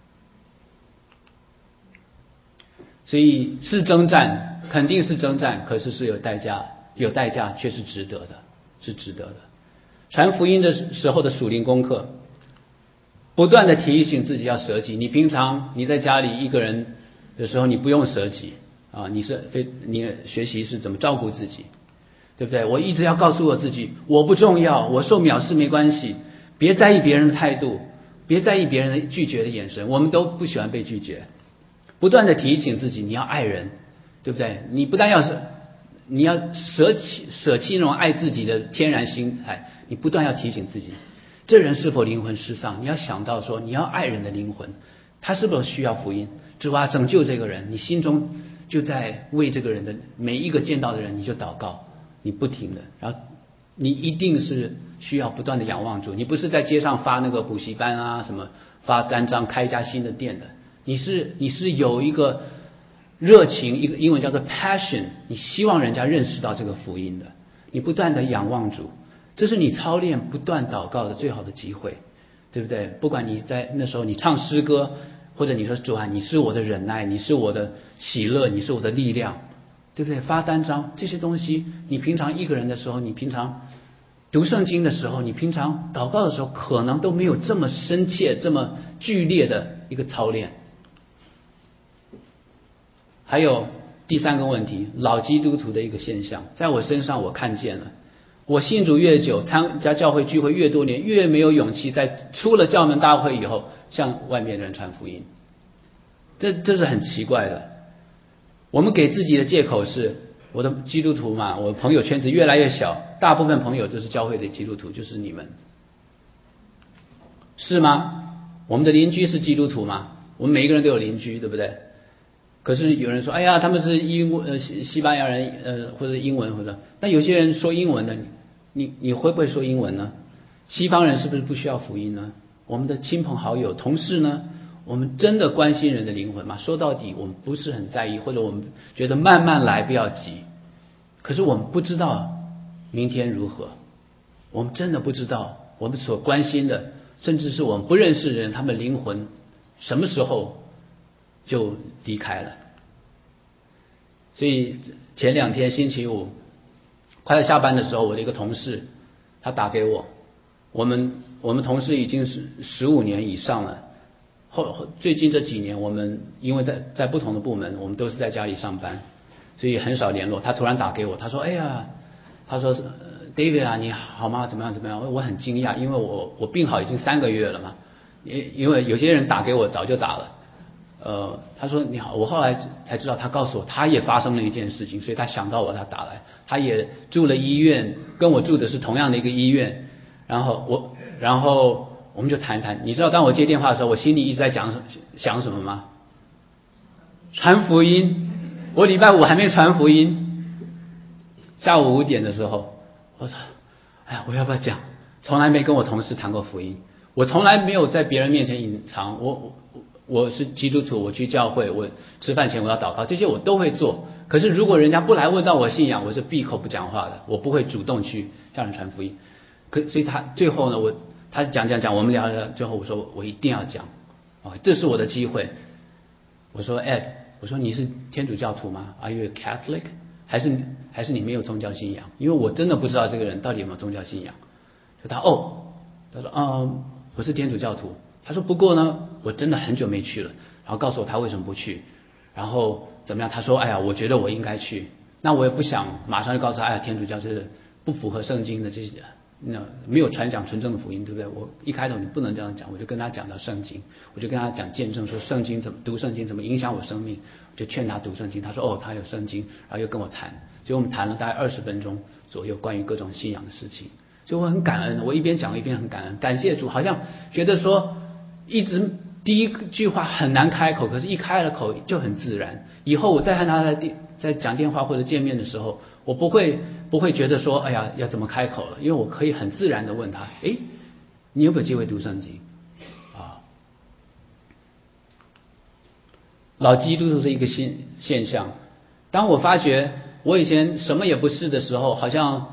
所以是征战，肯定是征战，可是有代价却是值得的。传福音的时候的属灵功课，不断的提醒自己要舍己。你平常你在家里一个人的时候，你不用舍己你学习是怎么照顾自己，对不对？我一直要告诉我自己，我不重要，我受藐视没关系，别在意别人的态度，别在意别人的拒绝的眼神，我们都不喜欢被拒绝。不断的提醒自己，你要爱人，对不对？你不但你要舍弃那种爱自己的天然心态，你不断要提醒自己，这人是否灵魂失丧？你要想到说，你要爱人的灵魂，他是否需要福音？主啊，拯救这个人，你心中就在为这个人的每一个见到的人，你就祷告，你不停的，然后你一定是需要不断的仰望主。你不是在街上发那个补习班什么发单张开一家新的店的，你是有一个热情，一个英文叫做 passion， 你希望人家认识到这个福音的，你不断的仰望主，这是你操练不断祷告的最好的机会，对不对？不管你在那时候你唱诗歌，或者你说主啊，你是我的忍耐，你是我的喜乐，你是我的力量，对不对？发单张这些东西，你平常一个人的时候，你平常读圣经的时候，你平常祷告的时候，可能都没有这么深切这么剧烈的一个操练。还有第3个问题，老基督徒的一个现象，在我身上我看见了。我信主越久，参加教会聚会越多年，越没有勇气在出了教门大会以后向外面人传福音。这是很奇怪的。我们给自己的借口是，我的基督徒嘛，我朋友圈子越来越小，大部分朋友都是教会的基督徒，就是你们，是吗？我们的邻居是基督徒吗？我们每一个人都有邻居，对不对？可是有人说，哎呀，他们是西班牙人，或者英文，或者那有些人说英文的，你会不会说英文呢？西方人是不是不需要福音呢？ 我们的亲朋好友、同事呢？我们真的关心人的灵魂吗？说到底，我们不是很在意，或者我们觉得慢慢来，不要急。可是我们不知道明天如何，我们真的不知道我们所关心的，甚至是我们不认识的人，他们灵魂什么时候就离开了。所以前2天星期五快要下班的时候，我的一个同事他打给我，我们同事已经是15年以上了。最近这几年，我们因为在不同的部门，我们都是在家里上班，所以很少联络。他突然打给我，他说：“哎呀，他说David 啊，你好吗？怎么样？”我很惊讶，因为我病好已经3个月了嘛。因为有些人打给我早就打了。他说你好，我后来才知道，他告诉我他也发生了一件事情，所以他想到我，他打来，他也住了医院，跟我住的是同样的一个医院，然后我们就谈一谈。你知道当我接电话的时候，我心里一直在想什么吗？传福音。我礼拜5还没传福音，下午5点的时候，我说哎呀，我要不要讲？从来没跟我同事谈过福音，我从来没有在别人面前隐藏。我是基督徒，我去教会，我吃饭前我要祷告，这些我都会做。可是如果人家不来问到我信仰，我是闭口不讲话的，我不会主动去向人传福音。所以他最后呢，他讲，我们聊聊，最后我说我一定要讲，这是我的机会。我说 Ed， 我说你是天主教徒吗 ？Are you a Catholic？ 还是你没有宗教信仰？因为我真的不知道这个人到底有没有宗教信仰。他说我是天主教徒。他说不过呢，我真的很久没去了，然后告诉我他为什么不去，然后怎么样？他说哎呀，我觉得我应该去。那我也不想马上就告诉他，哎呀，天主教是不符合圣经的这些。没有传讲纯正的福音，对不对？我一开头你不能这样讲，我就跟他讲到圣经，我就跟他讲见证，说圣经读圣经怎么影响我生命，我就劝他读圣经。他说他有圣经，然后又跟我谈，所以我们谈了大概20分钟左右关于各种信仰的事情。所以我很感恩，我一边讲一边很感恩，感谢主，好像觉得说一直第一句话很难开口，可是一开了口就很自然。以后我再和他在讲电话或者见面的时候，我不会觉得说哎呀要怎么开口了，因为我可以很自然的问他，你有没有机会读圣经啊？老基督徒的一个现象，当我发觉我以前什么也不是的时候，好像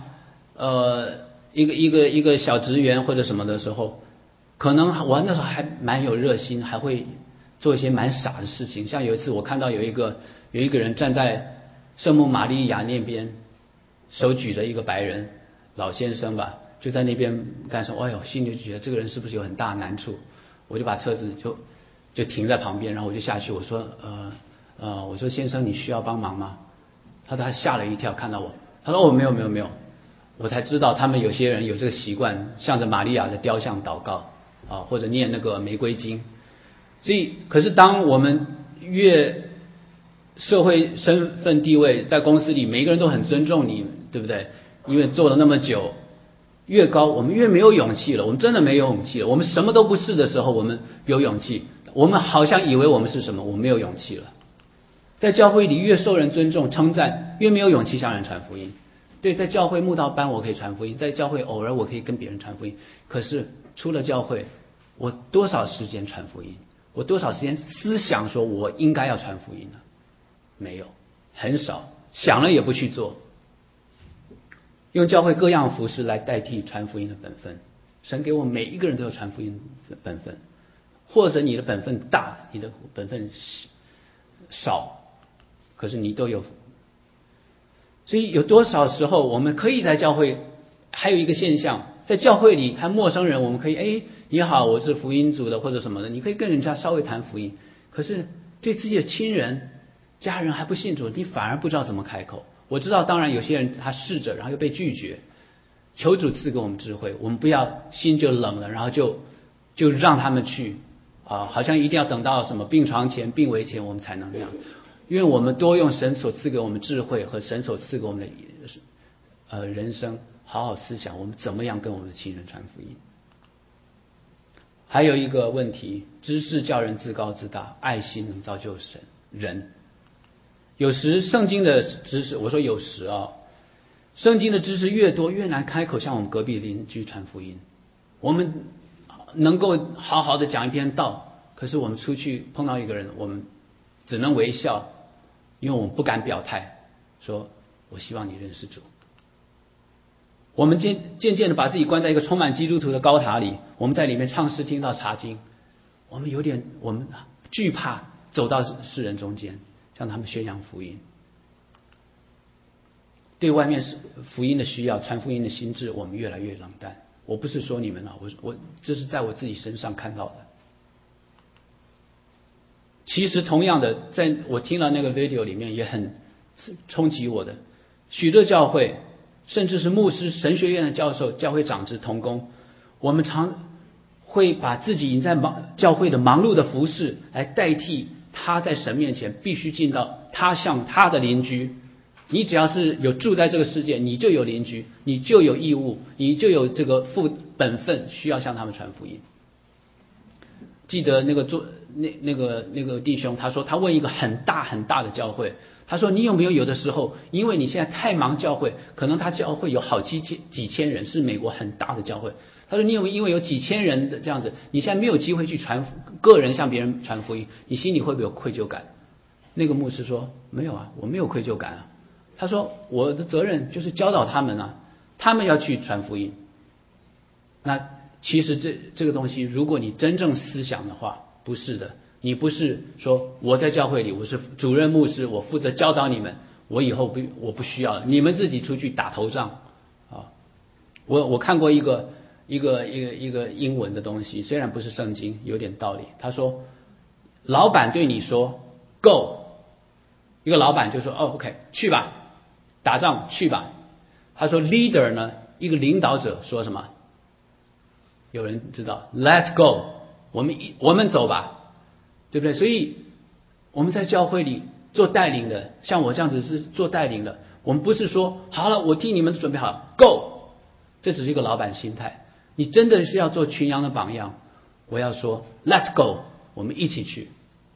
一个小职员或者什么的时候，可能我那时候还蛮有热心，还会做一些蛮傻的事情。像有一次我看到有一个人站在圣母玛利亚那边，手举着一个白人老先生吧，就在那边干什么？哎呦，心里就觉得这个人是不是有很大的难处？我就把车子就停在旁边，然后我就下去，我说我说先生你需要帮忙吗？他吓了一跳，看到我，他说没有。我才知道他们有些人有这个习惯，向着玛利亚的雕像祷告或者念那个玫瑰经。所以可是当我们越社会身份地位，在公司里每一个人都很尊重你，对不对？因为做了那么久，越高我们越没有勇气了。我们真的没有勇气了。我们什么都不是的时候我们有勇气，我们好像以为我们是什么，我们没有勇气了。在教会里越受人尊重称赞，越没有勇气向人传福音。对，在教会慕道班我可以传福音，在教会偶尔我可以跟别人传福音，可是出了教会，我多少时间传福音？我多少时间思想说我应该要传福音呢？没有，很少，想了也不去做。用教会各样服事来代替传福音的本分。神给我们每一个人都有传福音的本分，或者你的本分大，你的本分少，可是你都有。所以有多少时候我们可以在教会，还有一个现象，在教会里和陌生人我们可以你好，我是福音组的或者什么的，你可以跟人家稍微谈福音，可是对自己的亲人家人还不信主，你反而不知道怎么开口。我知道当然有些人他试着然后又被拒绝，求主赐给我们智慧，我们不要心就冷了，然后就让他们去好像一定要等到什么病床前病危前我们才能那样。因为我们多用神所赐给我们智慧和神所赐给我们的人生，好好思想我们怎么样跟我们的亲人传福音。还有一个问题，知识叫人自高自大，爱心能造就人。有时圣经的知识，我说有时圣经的知识越多越难开口向我们隔壁邻居传福音。我们能够好好的讲一篇道，可是我们出去碰到一个人，我们只能微笑，因为我们不敢表态，说我希望你认识主。我们渐渐的把自己关在一个充满基督徒的高塔里，我们在里面唱诗、听到查经，我们惧怕走到世人中间，向他们宣扬福音。对外面福音的需要、传福音的心智，我们越来越冷淡。我不是说你们了，我这是在我自己身上看到的。其实同样的，在我听了那个 video 里面也很冲击我的，许多教会甚至是牧师、神学院的教授、教会长子、同工，我们常会把自己引在教会的忙碌的服事来代替他在神面前必须尽到他像他的邻居。你只要是有住在这个世界，你就有邻居，你就有义务，你就有这个本分，需要向他们传福音。记得那个弟兄，他说他问一个很大很大的教会，他说你有没有的时候，因为你现在太忙教会，可能他教会有几千人，是美国很大的教会。他说你因为有几千人的这样子，你现在没有机会去个人向别人传福音，你心里会不会有愧疚感？那个牧师说没有啊，我没有愧疚感啊。他说我的责任就是教导他们啊，他们要去传福音。那其实这个东西，如果你真正思想的话，不是的。你不是说我在教会里我是主任牧师，我负责教导你们，我以后我不需要了，你们自己出去打头仗啊。我看过一个英文的东西，虽然不是圣经，有点道理。他说老板对你说 go， 一个老板就说OK 去吧，打仗去吧。他说 leader 呢，一个领导者说什么？有人知道 Let's go， 我们走吧，对不对？所以我们在教会里做带领的，像我这样子是做带领的，我们不是说好了我替你们准备好 go， 这只是一个老板心态。你真的是要做群羊的榜样，我要说 Let's go， 我们一起去。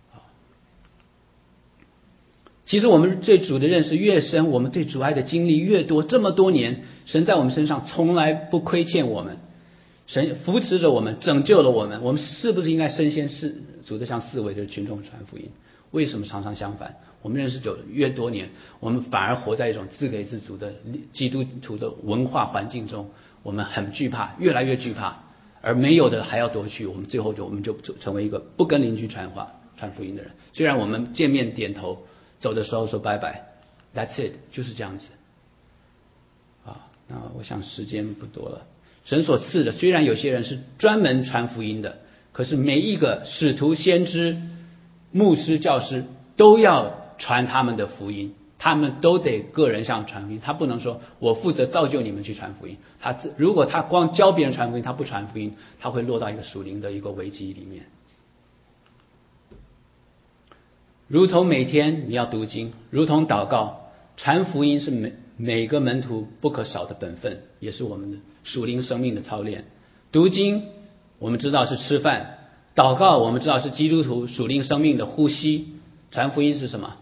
其实我们对主的认识越深，我们对主爱的经历越多，这么多年神在我们身上从来不亏欠我们，神扶持着我们，拯救了我们，我们是不是应该身先士卒的向四围的群众传福音？为什么常常相反？我们认识主越多年，我们反而活在一种自给自足的基督徒的文化环境中，我们很惧怕，越来越惧怕，而没有的还要夺去，我们最后我们就成为一个不跟邻居传福音的人。虽然我们见面点头，走的时候说拜拜 ，That's it， 就是这样子。那我想时间不多了。神所赐的，虽然有些人是专门传福音的，可是每一个使徒、先知、牧师、教师都要传他们的福音，他们都得个人向传福音。他不能说我负责造就你们去传福音，如果他光教别人传福音，他不传福音，他会落到一个属灵的一个危机里面。如同每天你要读经，如同祷告，传福音是每个门徒不可少的本分，也是我们的属灵生命的操练。读经我们知道是吃饭，祷告我们知道是基督徒属灵生命的呼吸，传福音是什么？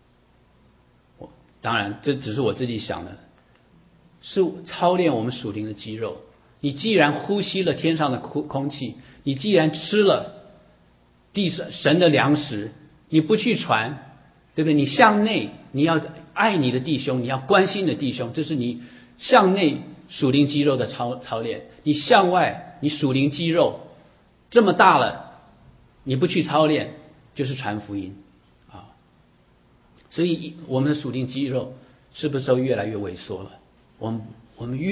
当然这只是我自己想的，是操练我们属灵的肌肉。你既然呼吸了天上的空气，你既然吃了地上神的粮食，你不去传，对不对？你向内，你要爱你的弟兄，你要关心你的弟兄，这是你向内属灵肌肉的操练。你向外，你属灵肌肉这么大了，你不去操练，就是传福音啊。所以我们的属灵肌肉是不是都越来越萎缩了？我们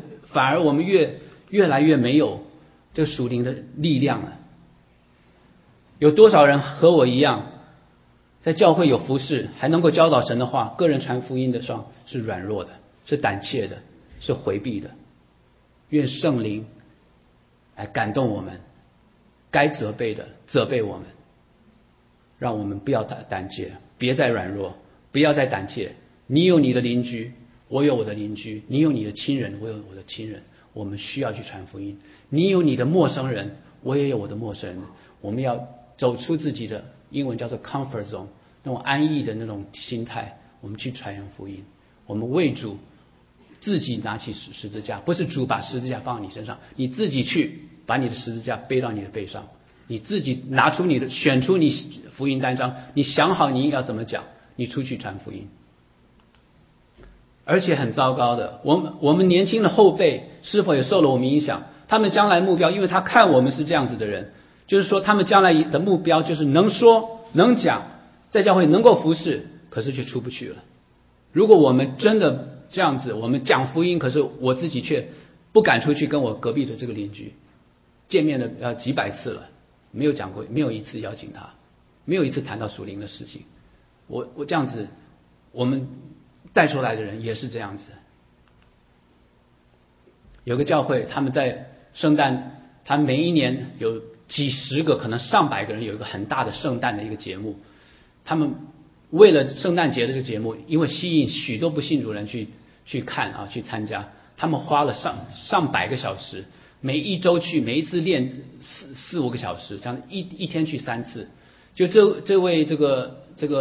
越来越没有这属灵的力量了。有多少人和我一样，在教会有服事，还能够教导神的话，个人传福音的上是软弱的，是胆怯的，是回避的。愿圣灵来感动我们，该责备的责备我们，让我们不要胆怯，别再软弱，不要再胆怯。你有你的邻居，我有我的邻居，你有你的亲人，我有我的亲人，我们需要去传福音。你有你的陌生人，我也有我的陌生人，我们要走出自己的英文叫做 comfort zone， 那种安逸的那种心态，我们去传扬福音。我们为主自己拿起十字架，不是主把十字架放在你身上，你自己去把你的十字架背到你的背上，你自己拿出选出你福音单张，你想好你要怎么讲，你出去传福音。而且很糟糕的，我们年轻的后辈是否也受了我们影响？他们将来目标，因为他看我们是这样子的人，就是说他们将来的目标就是能说能讲，在教会能够服侍，可是却出不去了。如果我们真的这样子，我们讲福音，可是我自己却不敢出去跟我隔壁的这个邻居见面了几百次了，没有讲过，没有一次邀请他，没有一次谈到属灵的事情。我这样子，我们带出来的人也是这样子。有个教会，他们在圣诞，他每一年有几十个，可能上百个人，有一个很大的圣诞的一个节目。他们为了圣诞节的这个节目，因为吸引许多不信主人去看啊，去参加，他们花了上百个小时，每一周去，每一次练四五个小时，这样一天去3次。就这位这个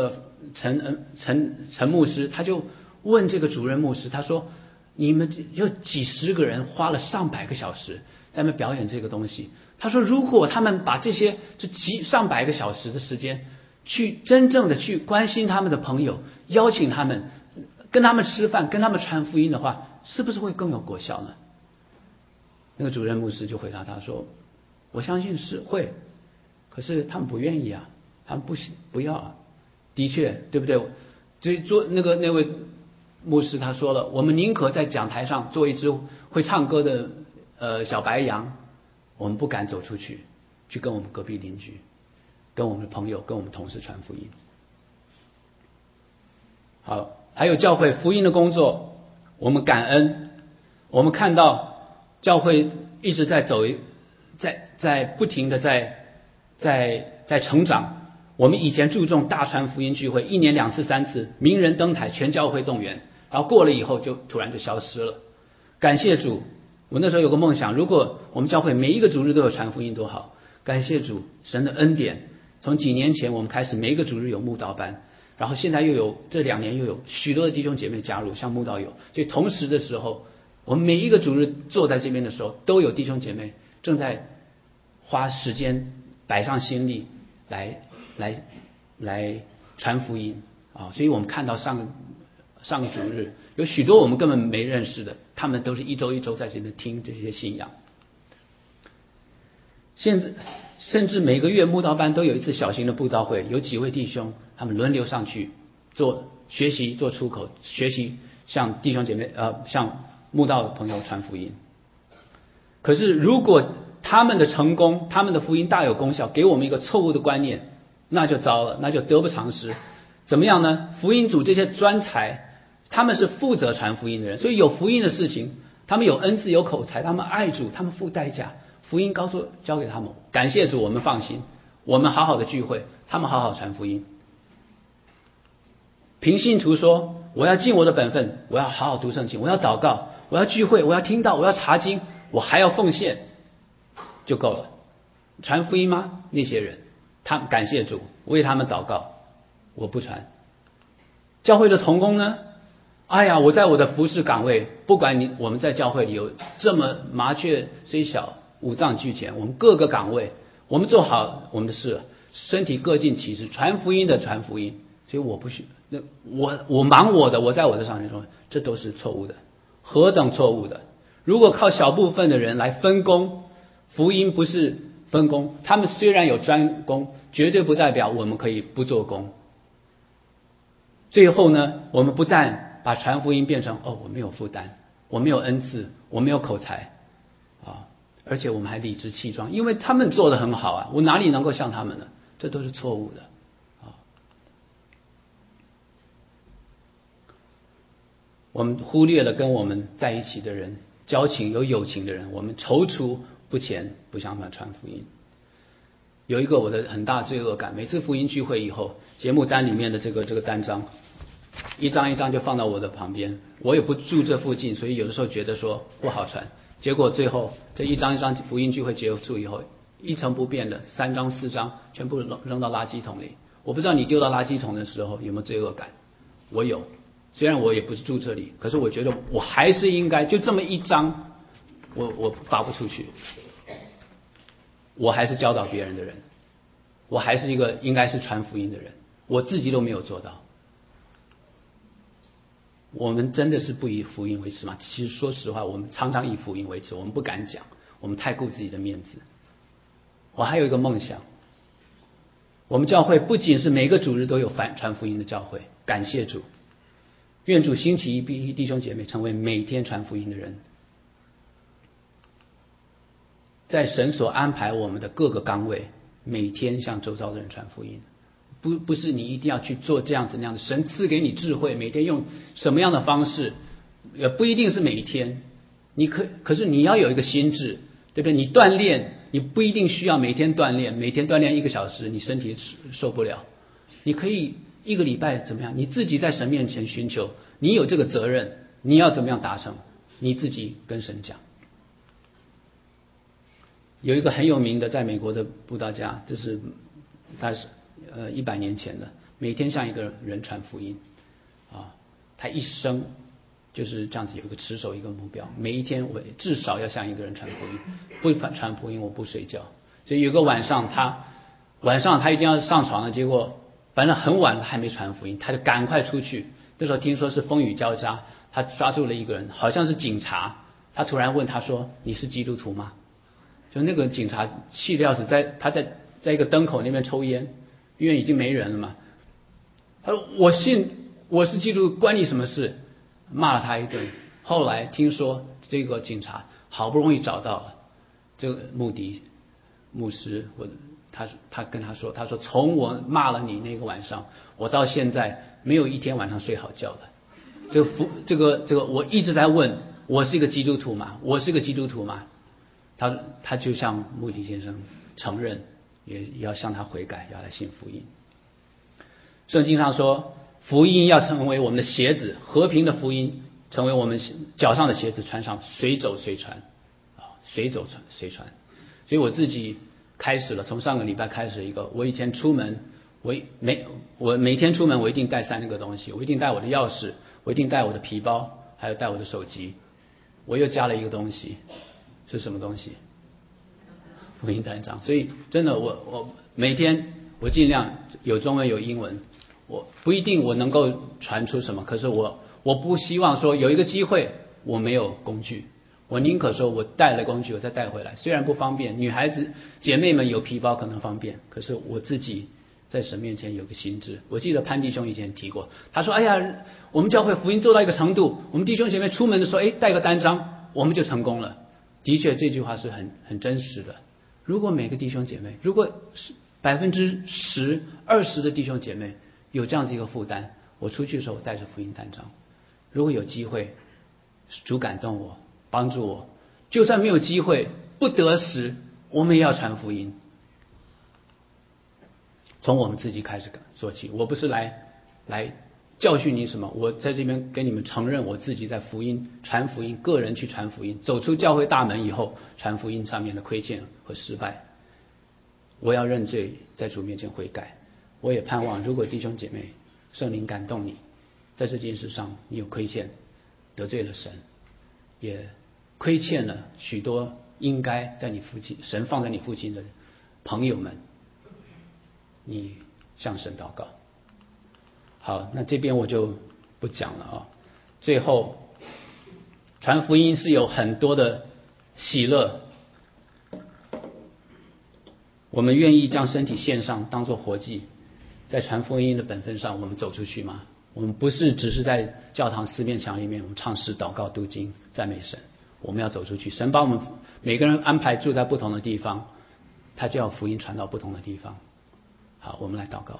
陈牧师，他就问这个主任牧师，他说：“你们有几十个人花了上百个小时在那表演这个东西。”他说：“如果他们把这上百个小时的时间，去真正的去关心他们的朋友，邀请他们，跟他们吃饭，跟他们传福音的话，是不是会更有果效呢？”那个主任牧师就回答他说：“我相信是会，可是他们不愿意啊，他们不要啊。的确，对不对？所以那位牧师他说了，我们宁可在讲台上做一只会唱歌的小白羊，我们不敢走出去跟我们隔壁邻居，跟我们的朋友，跟我们同事传福音。”好，还有教会福音的工作，我们感恩，我们看到教会一直在在不停的在成长。我们以前注重大传福音聚会，1年2次3次，名人登台，全教会动员，然后过了以后就突然就消失了。感谢主，我那时候有个梦想，如果我们教会每一个主日都有传福音多好。感谢主，神的恩典，从几年前我们开始每一个主日有慕道班，然后现在这2年又有许多的弟兄姐妹加入，像慕道友，所以同时的时候，我们每一个主日坐在这边的时候，都有弟兄姐妹正在花时间摆上心力来传福音啊！所以我们看到上个主日有许多我们根本没认识的，他们都是一周一周在这边听这些信仰。现在甚至每个月慕道班都有一次小型的布道会，有几位弟兄他们轮流上去学习做出口，学习向弟兄姐妹向慕道朋友传福音。可是如果他们的成功，他们的福音大有功效，给我们一个错误的观念，那就糟了，那就得不偿失。怎么样呢？福音组这些专才，他们是负责传福音的人，所以有福音的事情，他们有恩赐有口才，他们爱主，他们付代价，福音交给他们。感谢主，我们放心，我们好好的聚会，他们好好传福音。凭信徒说，我要尽我的本分，我要好好读圣经，我要祷告，我要聚会，我要听道，我要查经，我还要奉献，就够了。传福音吗？那些人，他们感谢主，为他们祷告，我不传。教会的同工呢？哎呀，我在我的服侍岗位，不管我们在教会里有这么麻雀虽小，五脏俱全，我们各个岗位，我们做好我们的事，身体各尽其职，传福音的传福音。所以我不许，我忙我的，我在我的上面说，这都是错误的，何等错误的！如果靠小部分的人来分工，福音不是分工，他们虽然有专攻，绝对不代表我们可以不做工。最后呢，我们不但把传福音变成我没有负担，我没有恩赐，我没有口才啊，而且我们还理直气壮，因为他们做得很好啊，我哪里能够像他们呢？这都是错误的啊。我们忽略了跟我们在一起的人，交情有友情的人，我们踌躇不前，不向他们传福音。有一个我的很大罪恶感，每次福音聚会以后，节目单里面的这个单张，一张一张就放到我的旁边，我也不住这附近，所以有的时候觉得说不好传，结果最后这一张一张福音聚会结束以后，一成不变的3张4张全部扔到垃圾桶里。我不知道你丢到垃圾桶的时候有没有罪恶感？我有，虽然我也不是住这里，可是我觉得我还是应该就这么一张，我发不出去。 我还是教导别人的人，我还是一个应该是传福音的人，我自己都没有做到。我们真的是不以福音为耻吗？其实说实话，我们常常以福音为耻，我们不敢讲，我们太顾自己的面子。我还有一个梦想，我们教会不仅是每个主日都有传福音的教会，感谢主，愿主兴起一批弟兄姐妹成为每天传福音的人，在神所安排我们的各个岗位，每天向周遭的人传福音。不是你一定要去做这样子那样的，神赐给你智慧，每天用什么样的方式，也不一定是每一天。可是你要有一个心智，对不对？你锻炼，你不一定需要每天锻炼，每天锻炼1个小时，你身体受不了。你可以1个礼拜怎么样？你自己在神面前寻求，你有这个责任，你要怎么样达成？你自己跟神讲。有一个很有名的在美国的布道家，就是他是100年前的，每天向一个人传福音啊，他一生就是这样子，有一个持守一个目标，每一天我至少要向一个人传福音，不传福音我不睡觉。所以有个晚上他一定要上床了，结果反正很晚了还没传福音，他就赶快出去。那时候听说是风雨交加，他抓住了一个人，好像是警察，他突然问他说：“你是基督徒吗？”就那个警察气得要死，他在一个灯口那边抽烟，因为已经没人了嘛。他说：“我信，我是基督徒，关你什么事？”骂了他一顿。后来听说这个警察好不容易找到了这个牧师，他跟他说：“从我骂了你那个晚上，我到现在没有一天晚上睡好觉的。这个我一直在问，我是一个基督徒吗？我是个基督徒吗？”他就向穆迪先生承认，也要向他悔改，要来信福音。圣经上说，福音要成为我们的鞋子，和平的福音成为我们脚上的鞋子，穿上随走随传啊，随走随传。所以我自己开始了，从上个礼拜开始一个，我以前出门，我每天出门我一定带3个东西，我一定带我的钥匙，我一定带我的皮包，还有带我的手机。我又加了一个东西，是什么东西？福音单张。所以真的我每天我尽量有中文有英文，我不一定我能够传出什么，可是我不希望说有一个机会我没有工具，我宁可说我带了工具我再带回来，虽然不方便，女孩子姐妹们有皮包可能方便，可是我自己在神面前有个心智。我记得潘弟兄以前提过，他说：“哎呀，我们教会福音做到一个程度，我们弟兄姐妹出门的时候，带个单张，我们就成功了。”的确，这句话是很真实的。如果每个弟兄姐妹，如果10%、20%的弟兄姐妹有这样子一个负担，我出去的时候我带着福音单张，如果有机会，主感动我，帮助我，就算没有机会，不得时，我们也要传福音。从我们自己开始做起，我不是来教训你什么，我在这边跟你们承认我自己在传福音，个人去传福音，走出教会大门以后，传福音上面的亏欠和失败，我要认罪，在主面前悔改。我也盼望，如果弟兄姐妹圣灵感动你，在这件事上你有亏欠，得罪了神，也亏欠了许多应该在你神放在你附近的朋友们，你向神祷告。好，那这边我就不讲了啊。最后，传福音是有很多的喜乐，我们愿意将身体献上，当作活祭，在传福音的本分上，我们走出去吗？我们不是只是在教堂4面墙里面，我们唱诗、祷告、读经、赞美神，我们要走出去。神把我们每个人安排住在不同的地方，他就要福音传到不同的地方。好，我们来祷告。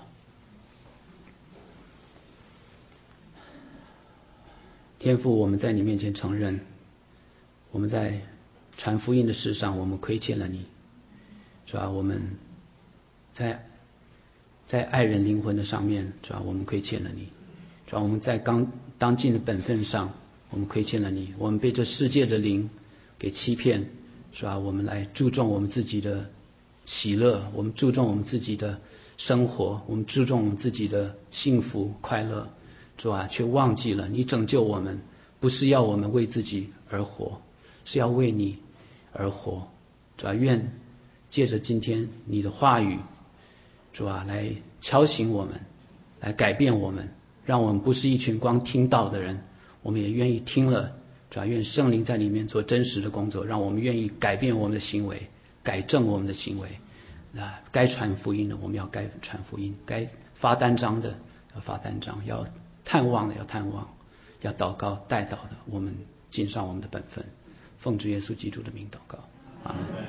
天父，我们在你面前承认，我们在传福音的事上，我们亏欠了你，是吧？我们在爱人灵魂的上面，是吧？我们亏欠了你，是吧？我们在当尽的本分上，我们亏欠了你。我们被这世界的灵给欺骗，是吧？我们来注重我们自己的喜乐，我们注重我们自己的生活，我们注重我们自己的幸福快乐，是吧？却忘记了你拯救我们，不是要我们为自己而活，是要为你而活，是吧？愿借着今天你的话语，主啊，来敲醒我们，来改变我们，让我们不是一群光听到的人，我们也愿意听了，主啊，愿圣灵在里面做真实的工作，让我们愿意改变我们的行为，改正我们的行为。该传福音的我们要该传福音，该发单张的要发单张，要探望的要探望，要祷告代祷的我们尽上我们的本分。奉主耶稣基督的名祷告，阿们。